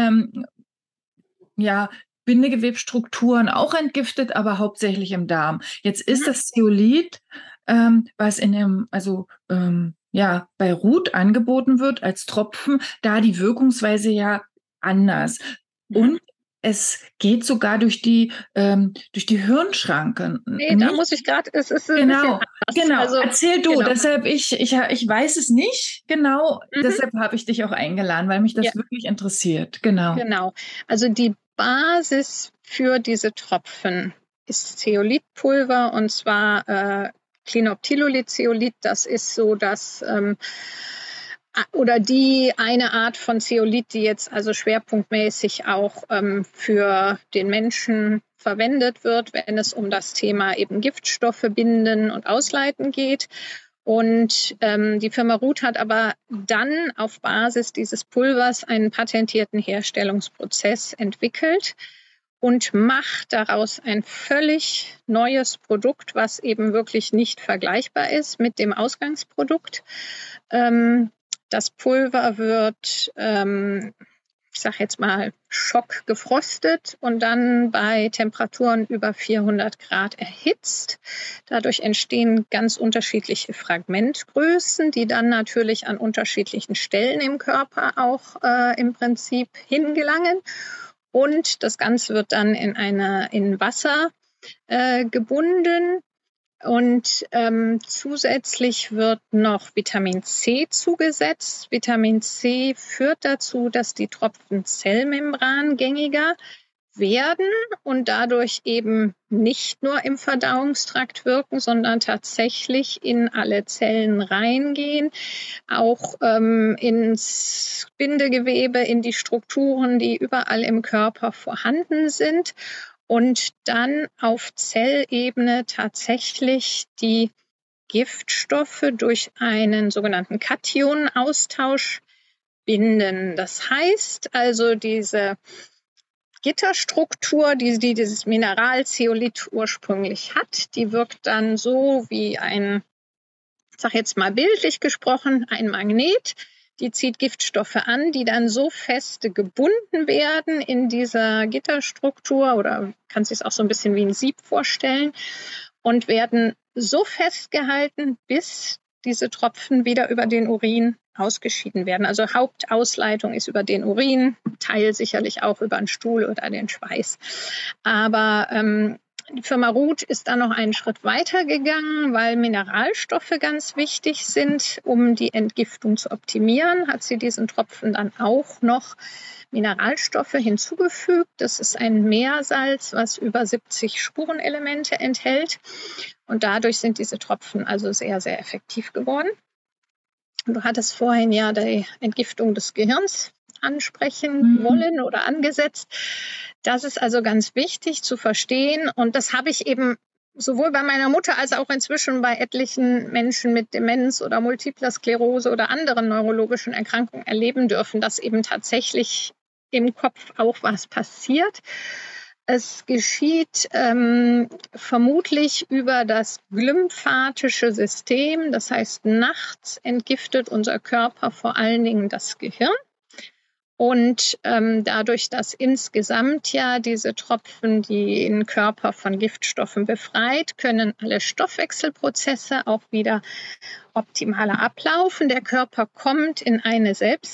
Bindegewebsstrukturen auch entgiftet, aber hauptsächlich im Darm. Jetzt ist das Zeolith, was bei Root angeboten wird als Tropfen, da die Wirkungsweise ja anders. Und es geht sogar durch die Hirnschranke. Nee, da muss ich gerade, es ist ein bisschen anders. Genau, also, erzähl du. Genau. Deshalb, ich weiß es nicht genau, deshalb habe ich dich auch eingeladen, weil mich das wirklich interessiert. Genau, also die Basis für diese Tropfen ist Zeolithpulver und zwar Clinoptilolith-Zeolith. Das ist so das oder die eine Art von Zeolith, die jetzt also schwerpunktmäßig auch für den Menschen verwendet wird, wenn es um das Thema eben Giftstoffe binden und ausleiten geht. Und die Firma Root hat aber dann auf Basis dieses Pulvers einen patentierten Herstellungsprozess entwickelt und macht daraus ein völlig neues Produkt, was eben wirklich nicht vergleichbar ist mit dem Ausgangsprodukt. Das Pulver wird, ich sage jetzt mal, schockgefrostet und dann bei Temperaturen über 400 Grad erhitzt. Dadurch entstehen ganz unterschiedliche Fragmentgrößen, die dann natürlich an unterschiedlichen Stellen im Körper auch im Prinzip hingelangen. Und das Ganze wird dann in Wasser gebunden. Und zusätzlich wird noch Vitamin C zugesetzt. Vitamin C führt dazu, dass die Tropfen zellmembrangängiger werden und dadurch eben nicht nur im Verdauungstrakt wirken, sondern tatsächlich in alle Zellen reingehen, auch ins Bindegewebe, in die Strukturen, die überall im Körper vorhanden sind und dann auf Zellebene tatsächlich die Giftstoffe durch einen sogenannten Kationaustausch binden. Das heißt also, diese Gitterstruktur, die dieses Mineral Zeolit ursprünglich hat, die wirkt dann so wie ein, ich sage jetzt mal bildlich gesprochen, ein Magnet. Die zieht Giftstoffe an, die dann so fest gebunden werden in dieser Gitterstruktur oder kann sich es auch so ein bisschen wie ein Sieb vorstellen und werden so festgehalten, bis diese Tropfen wieder über den Urin ausgeschieden werden. Also Hauptausleitung ist über den Urin, Teil sicherlich auch über den Stuhl oder den Schweiß. Aber die Firma Ruth ist dann noch einen Schritt weiter gegangen, weil Mineralstoffe ganz wichtig sind, um die Entgiftung zu optimieren, hat sie diesen Tropfen dann auch noch Mineralstoffe hinzugefügt. Das ist ein Meersalz, was über 70 Spurenelemente enthält. Und dadurch sind diese Tropfen also sehr, sehr effektiv geworden. Und du hattest vorhin ja die Entgiftung des Gehirns ansprechen wollen oder angesetzt. Das ist also ganz wichtig zu verstehen. Und das habe ich eben sowohl bei meiner Mutter als auch inzwischen bei etlichen Menschen mit Demenz oder Multipler Sklerose oder anderen neurologischen Erkrankungen erleben dürfen, dass eben tatsächlich im Kopf auch was passiert. Es geschieht vermutlich über das glymphatische System. Das heißt, nachts entgiftet unser Körper vor allen Dingen das Gehirn. Und dadurch, dass insgesamt ja diese Tropfen den Körper von Giftstoffen befreit, können alle Stoffwechselprozesse auch wieder optimaler ablaufen. Der Körper kommt in eine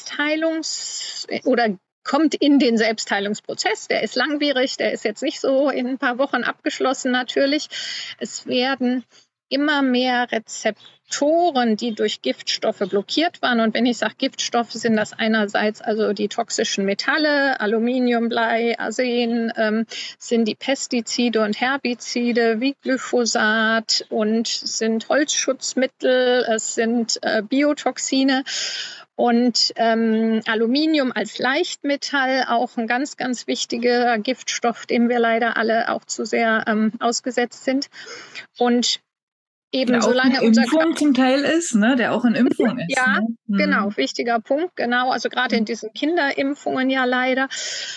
kommt in den Selbstheilungsprozess. Der ist langwierig, der ist jetzt nicht so in ein paar Wochen abgeschlossen natürlich. Es werden immer mehr Rezeptoren, die durch Giftstoffe blockiert waren. Und wenn ich sage Giftstoffe, sind das einerseits also die toxischen Metalle, Aluminium, Blei, Arsen, sind die Pestizide und Herbizide wie Glyphosat und sind Holzschutzmittel, es sind Biotoxine. Und Aluminium als Leichtmetall, auch ein ganz, ganz wichtiger Giftstoff, dem wir leider alle auch zu sehr ausgesetzt sind. Und eben der solange auch in Impfung zum Teil ist, ne? Der auch in Impfung ist. Ja, ne? Genau, wichtiger Punkt, genau. Also gerade in diesen Kinderimpfungen ja leider.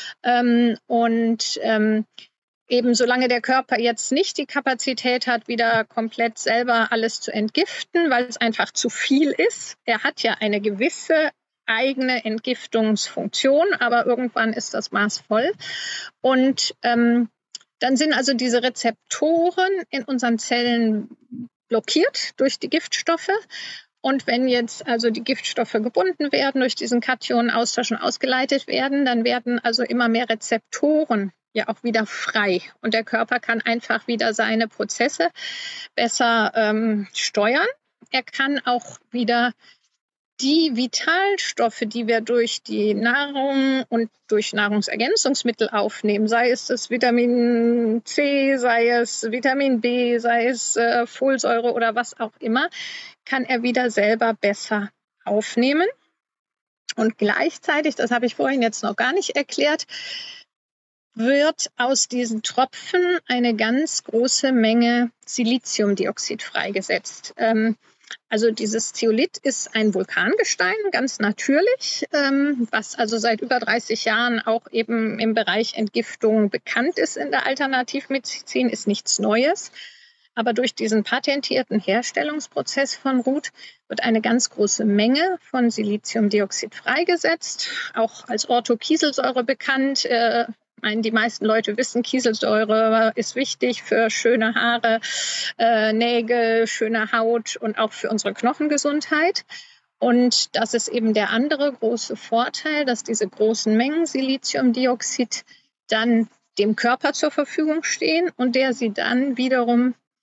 Eben solange der Körper jetzt nicht die Kapazität hat, wieder komplett selber alles zu entgiften, weil es einfach zu viel ist. Er hat ja eine gewisse eigene Entgiftungsfunktion, aber irgendwann ist das Maß voll. Und dann sind also diese Rezeptoren in unseren Zellen blockiert durch die Giftstoffe. Und wenn jetzt also die Giftstoffe gebunden werden, durch diesen Kationenaustausch und ausgeleitet werden, dann werden also immer mehr Rezeptoren ja auch wieder frei. Und der Körper kann einfach wieder seine Prozesse besser steuern. Er kann auch wieder die Vitalstoffe, die wir durch die Nahrung und durch Nahrungsergänzungsmittel aufnehmen, sei es das Vitamin C, sei es Vitamin B, sei es Folsäure oder was auch immer, kann er wieder selber besser aufnehmen. Und gleichzeitig, das habe ich vorhin jetzt noch gar nicht erklärt, wird aus diesen Tropfen eine ganz große Menge Siliziumdioxid freigesetzt. Also dieses Zeolit ist ein Vulkangestein, ganz natürlich, was also seit über 30 Jahren auch eben im Bereich Entgiftung bekannt ist in der Alternativmedizin, ist nichts Neues. Aber durch diesen patentierten Herstellungsprozess von Ruth wird eine ganz große Menge von Siliziumdioxid freigesetzt, auch als Orthokieselsäure bekannt. Die meisten Leute wissen, Kieselsäure ist wichtig für schöne Haare, Nägel, schöne Haut und auch für unsere Knochengesundheit. Und das ist eben der andere große Vorteil, dass diese großen Mengen Siliziumdioxid dann dem Körper zur Verfügung stehen und der sie dann wiederum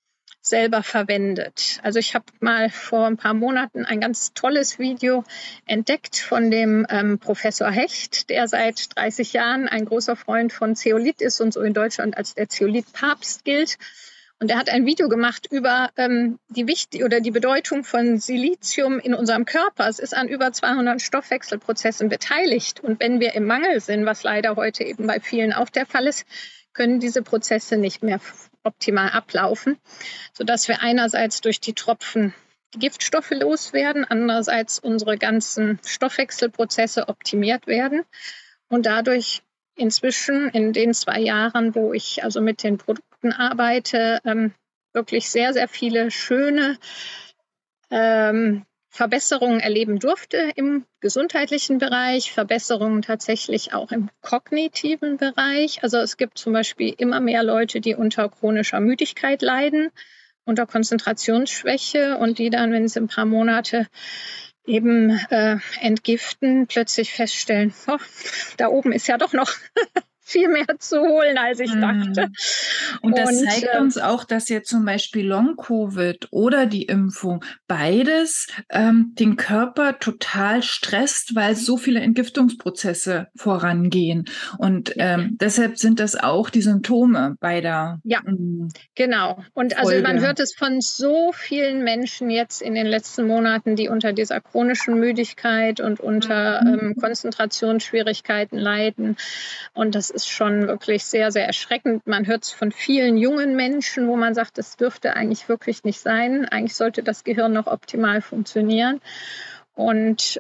selber verwendet. Also ich habe mal vor ein paar Monaten ein ganz tolles Video entdeckt von dem Professor Hecht, der seit 30 Jahren ein großer Freund von Zeolit ist und so in Deutschland als der Zeolit-Papst gilt. Und er hat ein Video gemacht über die Bedeutung von Silizium in unserem Körper. Es ist an über 200 Stoffwechselprozessen beteiligt. Und wenn wir im Mangel sind, was leider heute eben bei vielen auch der Fall ist, können diese Prozesse nicht mehr optimal ablaufen, sodass wir einerseits durch die Tropfen die Giftstoffe loswerden, andererseits unsere ganzen Stoffwechselprozesse optimiert werden und dadurch inzwischen in den 2 Jahren, wo ich also mit den Produkten arbeite, wirklich sehr, sehr viele schöne Verbesserungen erleben durfte im gesundheitlichen Bereich, Verbesserungen tatsächlich auch im kognitiven Bereich. Also es gibt zum Beispiel immer mehr Leute, die unter chronischer Müdigkeit leiden, unter Konzentrationsschwäche und die dann, wenn sie ein paar Monate eben entgiften, plötzlich feststellen, oh, da oben ist ja doch noch viel mehr zu holen, als ich dachte. Und das zeigt uns auch, dass jetzt zum Beispiel Long-Covid oder die Impfung beides den Körper total stresst, weil so viele Entgiftungsprozesse vorangehen. Und deshalb sind das auch die Symptome beider. Ja, genau. Und also man hört es von so vielen Menschen jetzt in den letzten Monaten, die unter dieser chronischen Müdigkeit und unter Konzentrationsschwierigkeiten leiden. Und das ist schon wirklich sehr, sehr erschreckend. Man hört es von vielen jungen Menschen, wo man sagt, das dürfte eigentlich wirklich nicht sein. Eigentlich sollte das Gehirn noch optimal funktionieren. Und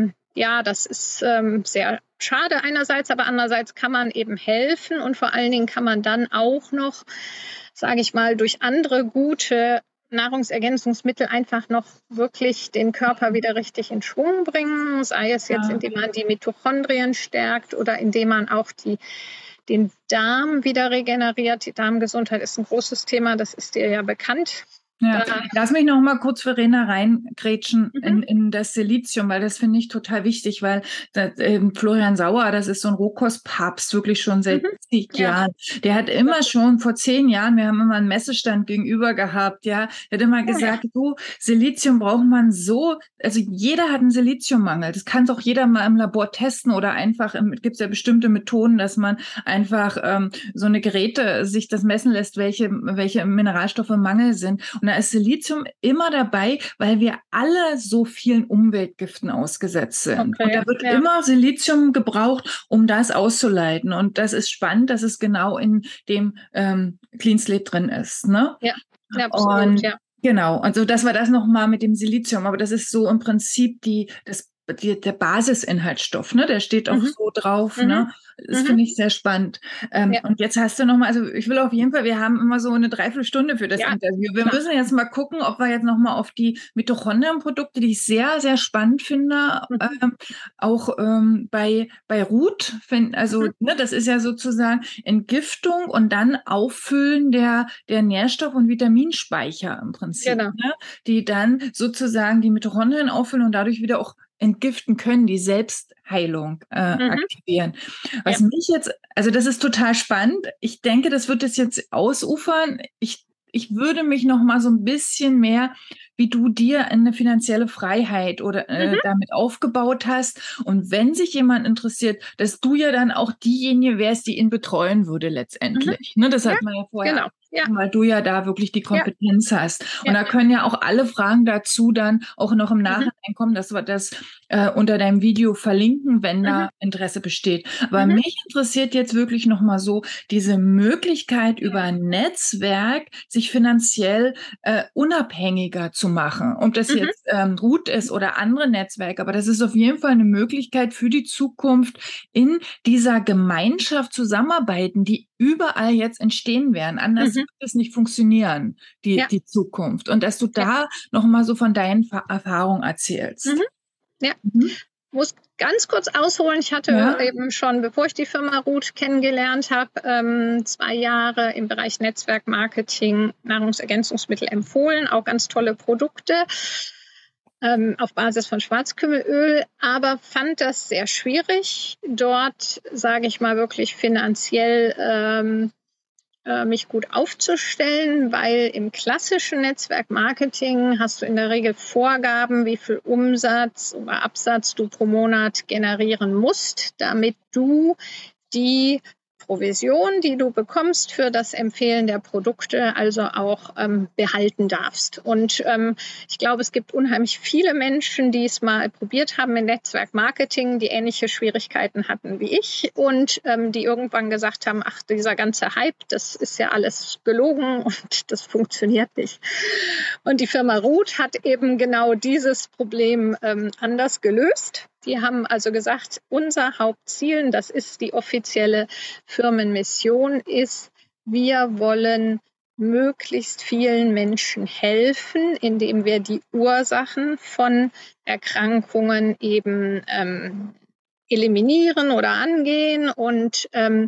das ist sehr schade einerseits, aber andererseits kann man eben helfen und vor allen Dingen kann man dann auch noch, sage ich mal, durch andere gute Nahrungsergänzungsmittel einfach noch wirklich den Körper wieder richtig in Schwung bringen, sei es jetzt, indem man die Mitochondrien stärkt oder indem man auch den Darm wieder regeneriert. Die Darmgesundheit ist ein großes Thema, das ist dir ja bekannt. Ja, lass mich noch mal kurz, Verena, reingrätschen in das Silizium, weil das finde ich total wichtig, weil Florian Sauer, das ist so ein Rohkostpapst, wirklich schon seit 10 Jahren. Der hat immer schon vor 10 Jahren, wir haben immer einen Messestand gegenüber gehabt, der hat immer gesagt, du, Silizium braucht man so, also jeder hat einen Siliziummangel. Das kann doch jeder mal im Labor testen oder einfach, gibt es ja bestimmte Methoden, dass man einfach so eine Geräte sich das messen lässt, welche Mineralstoffe im Mangel sind. Und da ist Silizium immer dabei, weil wir alle so vielen Umweltgiften ausgesetzt sind. Okay, und da wird immer Silizium gebraucht, um das auszuleiten. Und das ist spannend, dass es genau in dem Clean Slate drin ist. Ne? Ja, absolut, und genau, also das war das nochmal mit dem Silizium. Aber das ist so im Prinzip der Basisinhaltsstoff, ne? Der steht auch so drauf, ne? Das finde ich sehr spannend. Und jetzt hast du nochmal, also ich will auf jeden Fall, wir haben immer so eine Dreiviertelstunde für das Interview. Wir müssen jetzt mal gucken, ob wir jetzt nochmal auf die Mitochondrienprodukte, die ich sehr, sehr spannend finde, auch bei Ruth, ne, das ist ja sozusagen Entgiftung und dann Auffüllen der Nährstoff- und Vitaminspeicher im Prinzip, ne? Die dann sozusagen die Mitochondrien auffüllen und dadurch wieder auch entgiften können, die Selbstheilung aktivieren. Was mich jetzt, also das ist total spannend. Ich denke, das wird es jetzt ausufern. Ich würde mich noch mal so ein bisschen mehr, wie du dir eine finanzielle Freiheit oder damit aufgebaut hast. Und wenn sich jemand interessiert, dass du ja dann auch diejenige wärst, die ihn betreuen würde letztendlich. Ne, das hat man ja vorher, weil du ja da wirklich die Kompetenz hast. Und da können ja auch alle Fragen dazu dann auch noch im Nachhinein kommen, dass wir das unter deinem Video verlinken, wenn da Interesse besteht. Aber mich interessiert jetzt wirklich noch mal so diese Möglichkeit über ein Netzwerk, sich finanziell unabhängiger zu machen. Ob das jetzt Ruth ist oder andere Netzwerke, aber das ist auf jeden Fall eine Möglichkeit für die Zukunft, in dieser Gemeinschaft zusammenarbeiten, die überall jetzt entstehen werden. Anders wird es nicht funktionieren, die Zukunft. Und dass du da noch mal so von deinen Erfahrungen erzählst. Muss ganz kurz ausholen. Ich hatte eben schon, bevor ich die Firma Ruth kennengelernt habe, 2 Jahre im Bereich Netzwerkmarketing Nahrungsergänzungsmittel empfohlen, auch ganz tolle Produkte auf Basis von Schwarzkümmelöl, aber fand das sehr schwierig, dort, sage ich mal, wirklich finanziell mich gut aufzustellen, weil im klassischen Netzwerkmarketing hast du in der Regel Vorgaben, wie viel Umsatz oder Absatz du pro Monat generieren musst, damit du die Provision, die du bekommst für das Empfehlen der Produkte, also auch behalten darfst. Und ich glaube, es gibt unheimlich viele Menschen, die es mal probiert haben in Netzwerkmarketing, die ähnliche Schwierigkeiten hatten wie ich und die irgendwann gesagt haben, ach, dieser ganze Hype, das ist ja alles gelogen und das funktioniert nicht. Und die Firma Root hat eben genau dieses Problem anders gelöst. Die haben also gesagt, unser Hauptziel, das ist die offizielle Firmenmission, ist, wir wollen möglichst vielen Menschen helfen, indem wir die Ursachen von Erkrankungen eben eliminieren oder angehen und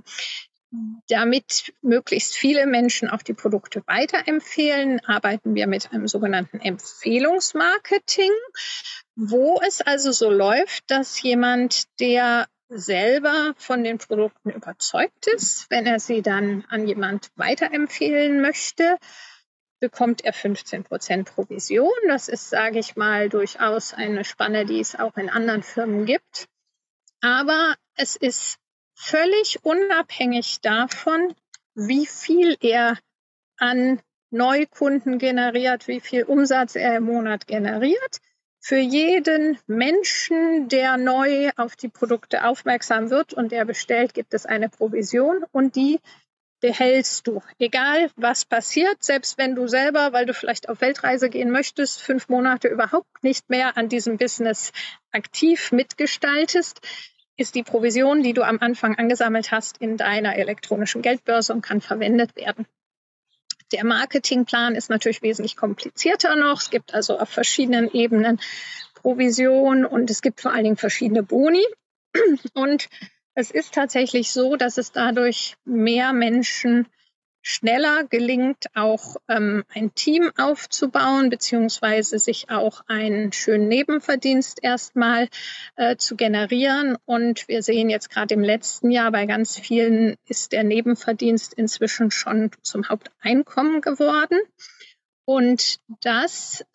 damit möglichst viele Menschen auch die Produkte weiterempfehlen, arbeiten wir mit einem sogenannten Empfehlungsmarketing, wo es also so läuft, dass jemand, der selber von den Produkten überzeugt ist, wenn er sie dann an jemand weiterempfehlen möchte, bekommt er 15% Provision. Das ist, sage ich mal, durchaus eine Spanne, die es auch in anderen Firmen gibt. Aber es ist völlig unabhängig davon, wie viel er an Neukunden generiert, wie viel Umsatz er im Monat generiert. Für jeden Menschen, der neu auf die Produkte aufmerksam wird und der bestellt, gibt es eine Provision und die behältst du. Egal, was passiert, selbst wenn du selber, weil du vielleicht auf Weltreise gehen möchtest, 5 Monate überhaupt nicht mehr an diesem Business aktiv mitgestaltest, ist die Provision, die du am Anfang angesammelt hast, in deiner elektronischen Geldbörse und kann verwendet werden. Der Marketingplan ist natürlich wesentlich komplizierter noch. Es gibt also auf verschiedenen Ebenen Provision und es gibt vor allen Dingen verschiedene Boni. Und es ist tatsächlich so, dass es dadurch mehr Menschen schneller gelingt, auch ein Team aufzubauen, beziehungsweise sich auch einen schönen Nebenverdienst erstmal zu generieren. Und wir sehen jetzt gerade im letzten Jahr, bei ganz vielen ist der Nebenverdienst inzwischen schon zum Haupteinkommen geworden. Und das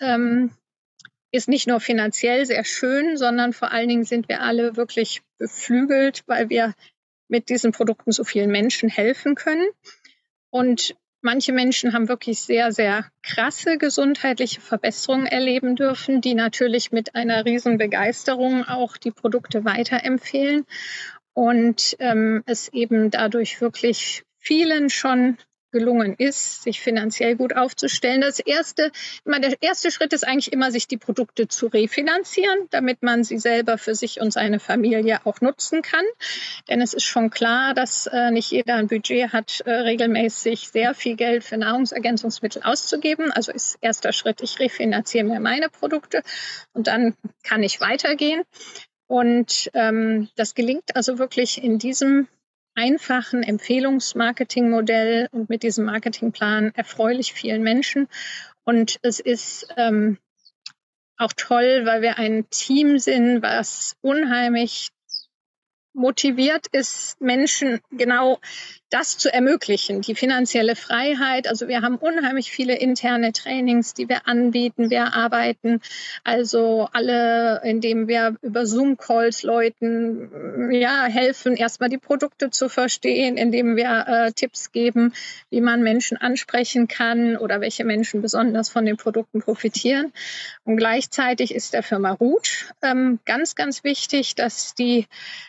ist nicht nur finanziell sehr schön, sondern vor allen Dingen sind wir alle wirklich beflügelt, weil wir mit diesen Produkten so vielen Menschen helfen können. Und manche Menschen haben wirklich sehr, sehr krasse gesundheitliche Verbesserungen erleben dürfen, die natürlich mit einer riesen Begeisterung auch die Produkte weiterempfehlen und es eben dadurch wirklich vielen schon gelungen ist, sich finanziell gut aufzustellen. Der erste Schritt ist eigentlich immer, sich die Produkte zu refinanzieren, damit man sie selber für sich und seine Familie auch nutzen kann. Denn es ist schon klar, dass nicht jeder ein Budget hat, regelmäßig sehr viel Geld für Nahrungsergänzungsmittel auszugeben. Also ist erster Schritt, ich refinanziere mir meine Produkte und dann kann ich weitergehen. Und das gelingt also wirklich in diesem einfachen Empfehlungsmarketingmodell und mit diesem Marketingplan erfreulich vielen Menschen. Und es ist auch toll, weil wir ein Team sind, was unheimlich motiviert ist, Menschen genau das zu ermöglichen, die finanzielle Freiheit. Also wir haben unheimlich viele interne Trainings, die wir anbieten. Wir arbeiten also alle, indem wir über Zoom-Calls Leuten helfen, erstmal die Produkte zu verstehen, indem wir Tipps geben, wie man Menschen ansprechen kann oder welche Menschen besonders von den Produkten profitieren. Und gleichzeitig ist der Firma Root ganz, ganz wichtig, dass die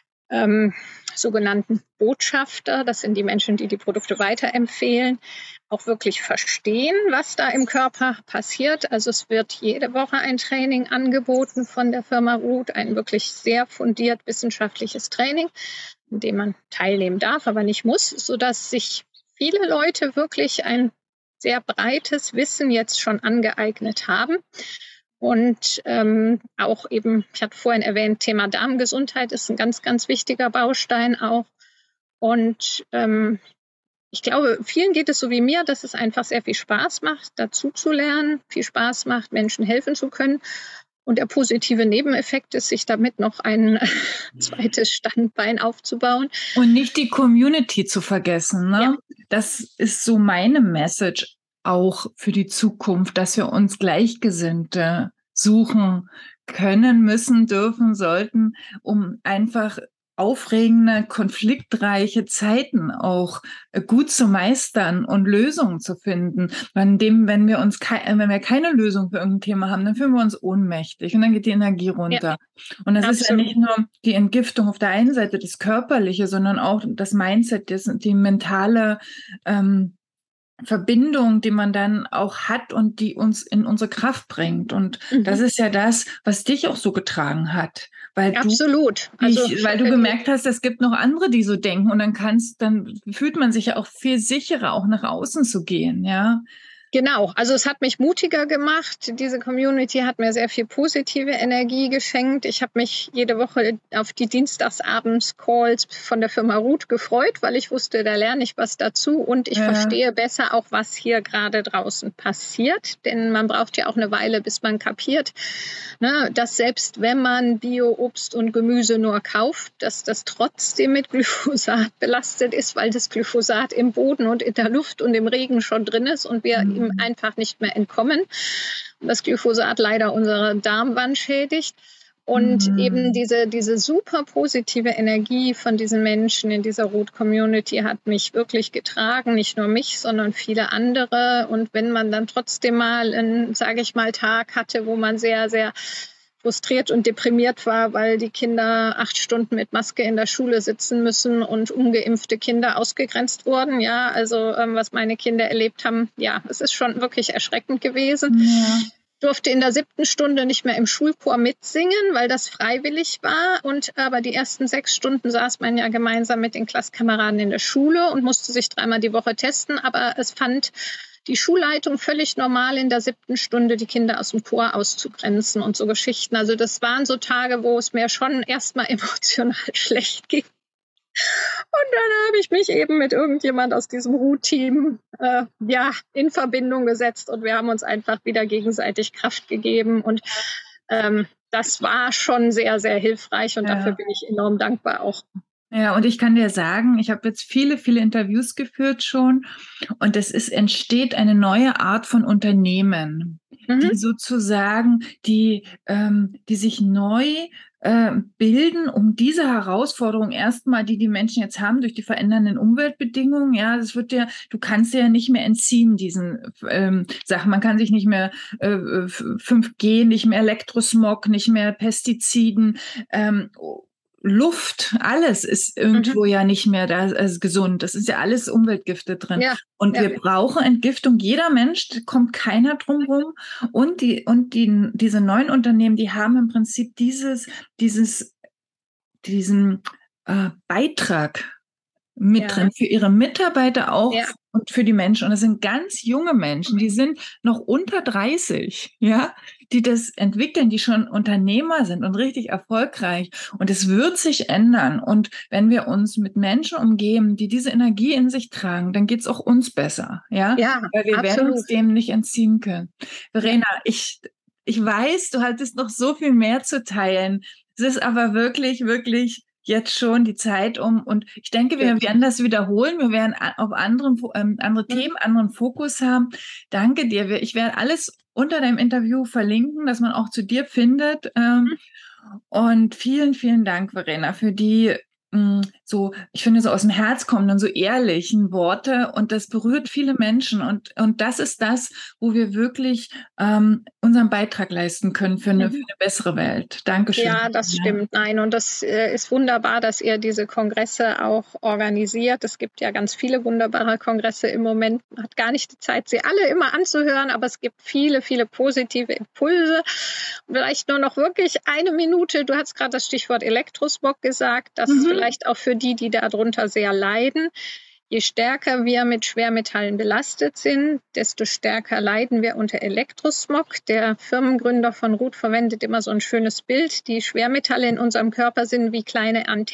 sogenannten Botschafter, das sind die Menschen, die die Produkte weiterempfehlen, auch wirklich verstehen, was da im Körper passiert. Also es wird jede Woche ein Training angeboten von der Firma Root, ein wirklich sehr fundiert wissenschaftliches Training, in dem man teilnehmen darf, aber nicht muss, sodass sich viele Leute wirklich ein sehr breites Wissen jetzt schon angeeignet haben. Und auch eben, ich hatte vorhin erwähnt, Thema Darmgesundheit ist ein ganz, ganz wichtiger Baustein auch. Und ich glaube, vielen geht es so wie mir, dass es einfach sehr viel Spaß macht, dazu zu lernen, viel Spaß macht, Menschen helfen zu können. Und der positive Nebeneffekt ist, sich damit noch ein zweites Standbein aufzubauen. Und nicht die Community zu vergessen, ne? Ja. Das ist so meine Message auch für die Zukunft, dass wir uns Gleichgesinnte suchen können, müssen, dürfen, sollten, um einfach aufregende, konfliktreiche Zeiten auch gut zu meistern und Lösungen zu finden. Wenn wir keine Lösung für irgendein Thema haben, dann fühlen wir uns ohnmächtig und dann geht die Energie runter. Ja, und das ist ja nicht nur die Entgiftung auf der einen Seite, das Körperliche, sondern auch das Mindset, die mentale Verbindung, die man dann auch hat und die uns in unsere Kraft bringt. Und das ist ja das, was dich auch so getragen hat. Weil weil du gemerkt hast, es gibt noch andere, die so denken. Und dann fühlt man sich ja auch viel sicherer, auch nach außen zu gehen, ja. Genau, also es hat mich mutiger gemacht. Diese Community hat mir sehr viel positive Energie geschenkt. Ich habe mich jede Woche auf die Dienstagsabends-Calls von der Firma Root gefreut, weil ich wusste, da lerne ich was dazu und ich verstehe besser auch, was hier gerade draußen passiert. Denn man braucht ja auch eine Weile, bis man kapiert, ne, dass selbst wenn man Bio-Obst und Gemüse nur kauft, dass das trotzdem mit Glyphosat belastet ist, weil das Glyphosat im Boden und in der Luft und im Regen schon drin ist und wir einfach nicht mehr entkommen. Das Glyphosat leider unsere Darmwand schädigt. Und eben diese super positive Energie von diesen Menschen in dieser Root-Community hat mich wirklich getragen. Nicht nur mich, sondern viele andere. Und wenn man dann trotzdem mal einen, sage ich mal, Tag hatte, wo man sehr, sehr frustriert und deprimiert war, weil die Kinder 8 Stunden mit Maske in der Schule sitzen müssen und ungeimpfte Kinder ausgegrenzt wurden. Ja, also was meine Kinder erlebt haben, ja, es ist schon wirklich erschreckend gewesen. Ja. Durfte in der 7. Stunde nicht mehr im Schulchor mitsingen, weil das freiwillig war. Aber die ersten 6 Stunden saß man ja gemeinsam mit den Klasskameraden in der Schule und musste sich 3-mal die Woche testen. Aber es fand die Schulleitung völlig normal, in der 7. Stunde die Kinder aus dem Chor auszugrenzen und so Geschichten. Also das waren so Tage, wo es mir schon erstmal emotional schlecht ging. Und dann habe ich mich eben mit irgendjemand aus diesem Root-Team in Verbindung gesetzt und wir haben uns einfach wieder gegenseitig Kraft gegeben und das war schon sehr, sehr hilfreich und dafür bin ich enorm dankbar auch. Ja, und ich kann dir sagen, ich habe jetzt viele, viele Interviews geführt schon und entsteht eine neue Art von Unternehmen, die sozusagen, die sich neu bilden, um diese Herausforderung erstmal, die Menschen jetzt haben durch die verändernden Umweltbedingungen, ja, du kannst ja nicht mehr entziehen diesen Sachen, man kann sich nicht mehr 5G, nicht mehr Elektrosmog, nicht mehr Pestiziden, Luft, alles ist irgendwo ja nicht mehr gesund. Das ist ja alles Umweltgifte drin. Ja, und wir brauchen Entgiftung. Jeder Mensch, da kommt keiner drum rum. Und diese neuen Unternehmen, die haben im Prinzip diesen Beitrag mit drin für ihre Mitarbeiter auch und für die Menschen. Und das sind ganz junge Menschen, die sind noch unter 30, ja, die das entwickeln, die schon Unternehmer sind und richtig erfolgreich. Und es wird sich ändern. Und wenn wir uns mit Menschen umgeben, die diese Energie in sich tragen, dann geht es auch uns besser, ja? Weil wir werden uns dem nicht entziehen können. Verena, ich weiß, du hattest noch so viel mehr zu teilen. Es ist aber wirklich, wirklich jetzt schon die Zeit und ich denke, wir werden das wiederholen. Wir werden auf andere Themen, anderen Fokus haben. Danke dir. Ich werde alles unter deinem Interview verlinken, dass man auch zu dir findet. Und vielen, vielen Dank, Verena, für die ich finde, so aus dem Herz kommenden, so ehrlichen Worte und das berührt viele Menschen und das ist das, wo wir wirklich unseren Beitrag leisten können für eine bessere Welt. Dankeschön. Ja, das stimmt. Nein, und das ist wunderbar, dass ihr diese Kongresse auch organisiert. Es gibt ja ganz viele wunderbare Kongresse im Moment. Man hat gar nicht die Zeit, sie alle immer anzuhören, aber es gibt viele, viele positive Impulse. Vielleicht nur noch wirklich 1 Minute. Du hast gerade das Stichwort Elektrosmog gesagt. Das ist vielleicht auch für die darunter sehr leiden. Je stärker wir mit Schwermetallen belastet sind, desto stärker leiden wir unter Elektrosmog. Der Firmengründer von Root verwendet immer so ein schönes Bild. Die Schwermetalle in unserem Körper sind wie kleine Antennen.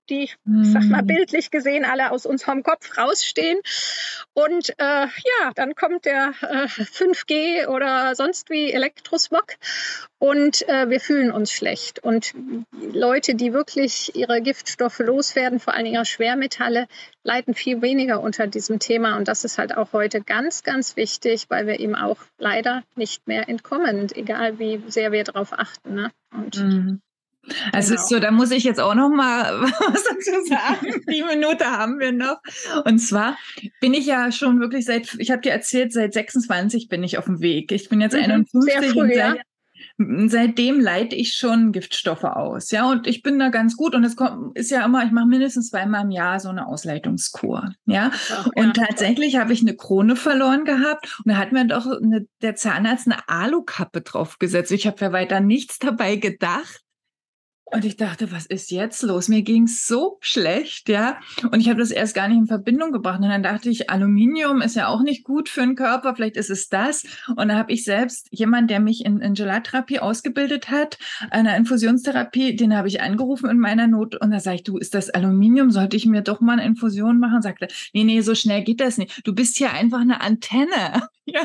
die, ich sag mal bildlich gesehen, alle aus unserem Kopf rausstehen. Und dann kommt der 5G oder sonst wie Elektrosmog und wir fühlen uns schlecht. Und Leute, die wirklich ihre Giftstoffe loswerden, vor allem ihre Schwermetalle, leiden viel weniger unter diesem Thema. Und das ist halt auch heute ganz, ganz wichtig, weil wir ihm auch leider nicht mehr entkommen, egal wie sehr wir darauf achten. Ne? Und also ist so, da muss ich jetzt auch noch mal was dazu sagen. Die Minute haben wir noch. Und zwar bin ich ja schon wirklich ich habe dir erzählt, seit 26 bin ich auf dem Weg. Ich bin jetzt 51 sehr früh, und seitdem leite ich schon Giftstoffe aus. Ja, und ich bin da ganz gut. Und ist ja immer, ich mache mindestens 2-mal im Jahr so eine Ausleitungskur. Ja, und tatsächlich habe ich eine Krone verloren gehabt. Und da hat mir doch der Zahnarzt eine Alukappe draufgesetzt. Ich habe ja weiter nichts dabei gedacht. Und ich dachte, was ist jetzt los? Mir ging's so schlecht, ja. Und ich habe das erst gar nicht in Verbindung gebracht. Und dann dachte ich, Aluminium ist ja auch nicht gut für den Körper. Vielleicht ist es das. Und da habe ich selbst jemand, der mich in Gelattherapie ausgebildet hat, einer Infusionstherapie, den habe ich angerufen in meiner Not. Und da sage ich, du, ist das Aluminium? Sollte ich mir doch mal eine Infusion machen? Sagte, nee, so schnell geht das nicht. Du bist hier einfach eine Antenne. Ja.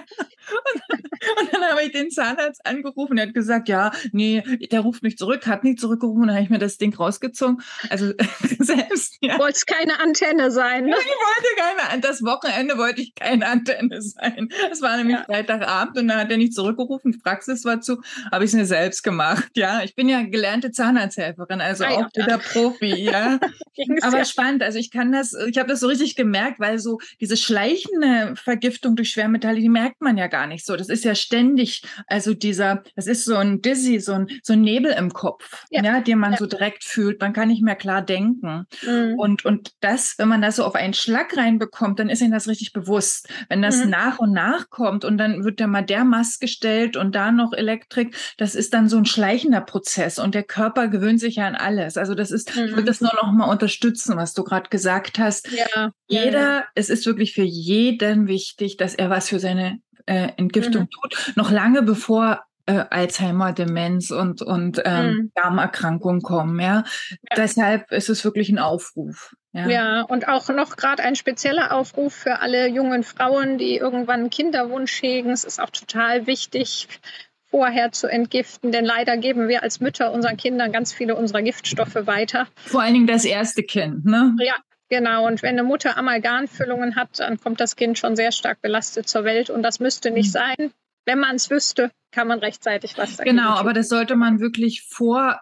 Und dann habe ich den Zahnarzt angerufen. Der hat gesagt, ja, nee, der ruft mich zurück, hat nicht zurückgerufen. Dann habe ich mir das Ding rausgezogen. Also selbst. Ja. Wollt's keine Antenne sein, ne? Das Wochenende wollte ich keine Antenne sein. Das war nämlich Freitagabend und dann hat er nicht zurückgerufen. Die Praxis war zu, habe ich es mir selbst gemacht. Ja, ich bin ja gelernte Zahnarzthelferin, also auch wieder Profi. Ja. Aber spannend. Also ich habe das so richtig gemerkt, weil so diese schleichende Vergiftung durch Schwermetalle, die merkt man ja gar nicht so. Das ist ja ständig, also das ist so ein Dizzy, so ein Nebel im Kopf, den man so direkt fühlt. Man kann nicht mehr klar denken. Und das, wenn man das so auf einen Schlag reinbekommt, dann ist ihnen das richtig bewusst. Wenn das nach und nach kommt und dann wird da mal der Mast gestellt und da noch Elektrik, das ist dann so ein schleichender Prozess und der Körper gewöhnt sich ja an alles. Also das ist, ich würde das nur noch mal unterstützen, was du gerade gesagt hast. Ja. Es ist wirklich für jeden wichtig, dass er was für seine Entgiftung tut, noch lange bevor Alzheimer, Demenz und Darmerkrankungen kommen. Ja? Deshalb ist es wirklich ein Aufruf. Ja, und auch noch gerade ein spezieller Aufruf für alle jungen Frauen, die irgendwann einen Kinderwunsch hegen. Es ist auch total wichtig, vorher zu entgiften, denn leider geben wir als Mütter unseren Kindern ganz viele unserer Giftstoffe weiter. Vor allen Dingen das erste Kind, ne? Ja. Genau, und wenn eine Mutter Amalgamfüllungen hat, dann kommt das Kind schon sehr stark belastet zur Welt und das müsste nicht sein. Wenn man es wüsste, kann man rechtzeitig was dagegen tun. Genau, aber das sollte man wirklich vor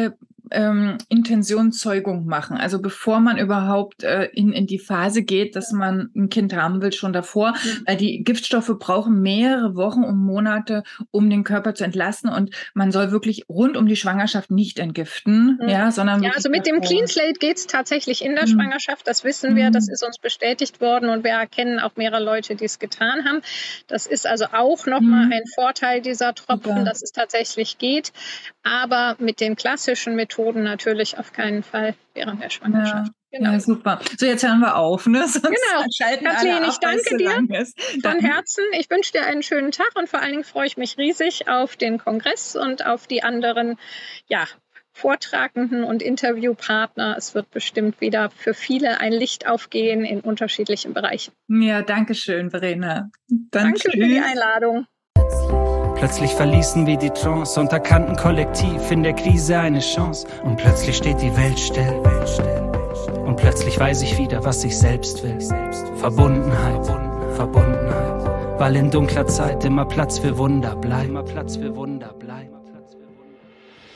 Intentionszeugung machen. Also bevor man überhaupt in die Phase geht, dass man ein Kind haben will, schon davor. Weil die Giftstoffe brauchen mehrere Wochen und Monate, um den Körper zu entlasten. Und man soll wirklich rund um die Schwangerschaft nicht entgiften. Sondern also mit dem Clean Slate geht es tatsächlich in der Schwangerschaft. Das wissen wir, das ist uns bestätigt worden. Und wir kennen auch mehrere Leute, die es getan haben. Das ist also auch nochmal ein Vorteil dieser Tropfen, dass es tatsächlich geht. Aber mit den klassischen Methoden natürlich auf keinen Fall während der Schwangerschaft. Genau. Ja, super. So, jetzt hören wir auf, ne? Sonst Kathleen, ich danke dir von Herzen. Ich wünsche dir einen schönen Tag und vor allen Dingen freue ich mich riesig auf den Kongress und auf die anderen, Vortragenden und Interviewpartner. Es wird bestimmt wieder für viele ein Licht aufgehen in unterschiedlichen Bereichen. Ja, danke schön, Verena. Danke für die Einladung. Plötzlich verließen wir die Trance und erkannten kollektiv in der Krise eine Chance. Und plötzlich steht die Welt still. Und plötzlich weiß ich wieder, was ich selbst will. Verbundenheit. Weil in dunkler Zeit immer Platz für Wunder bleibt.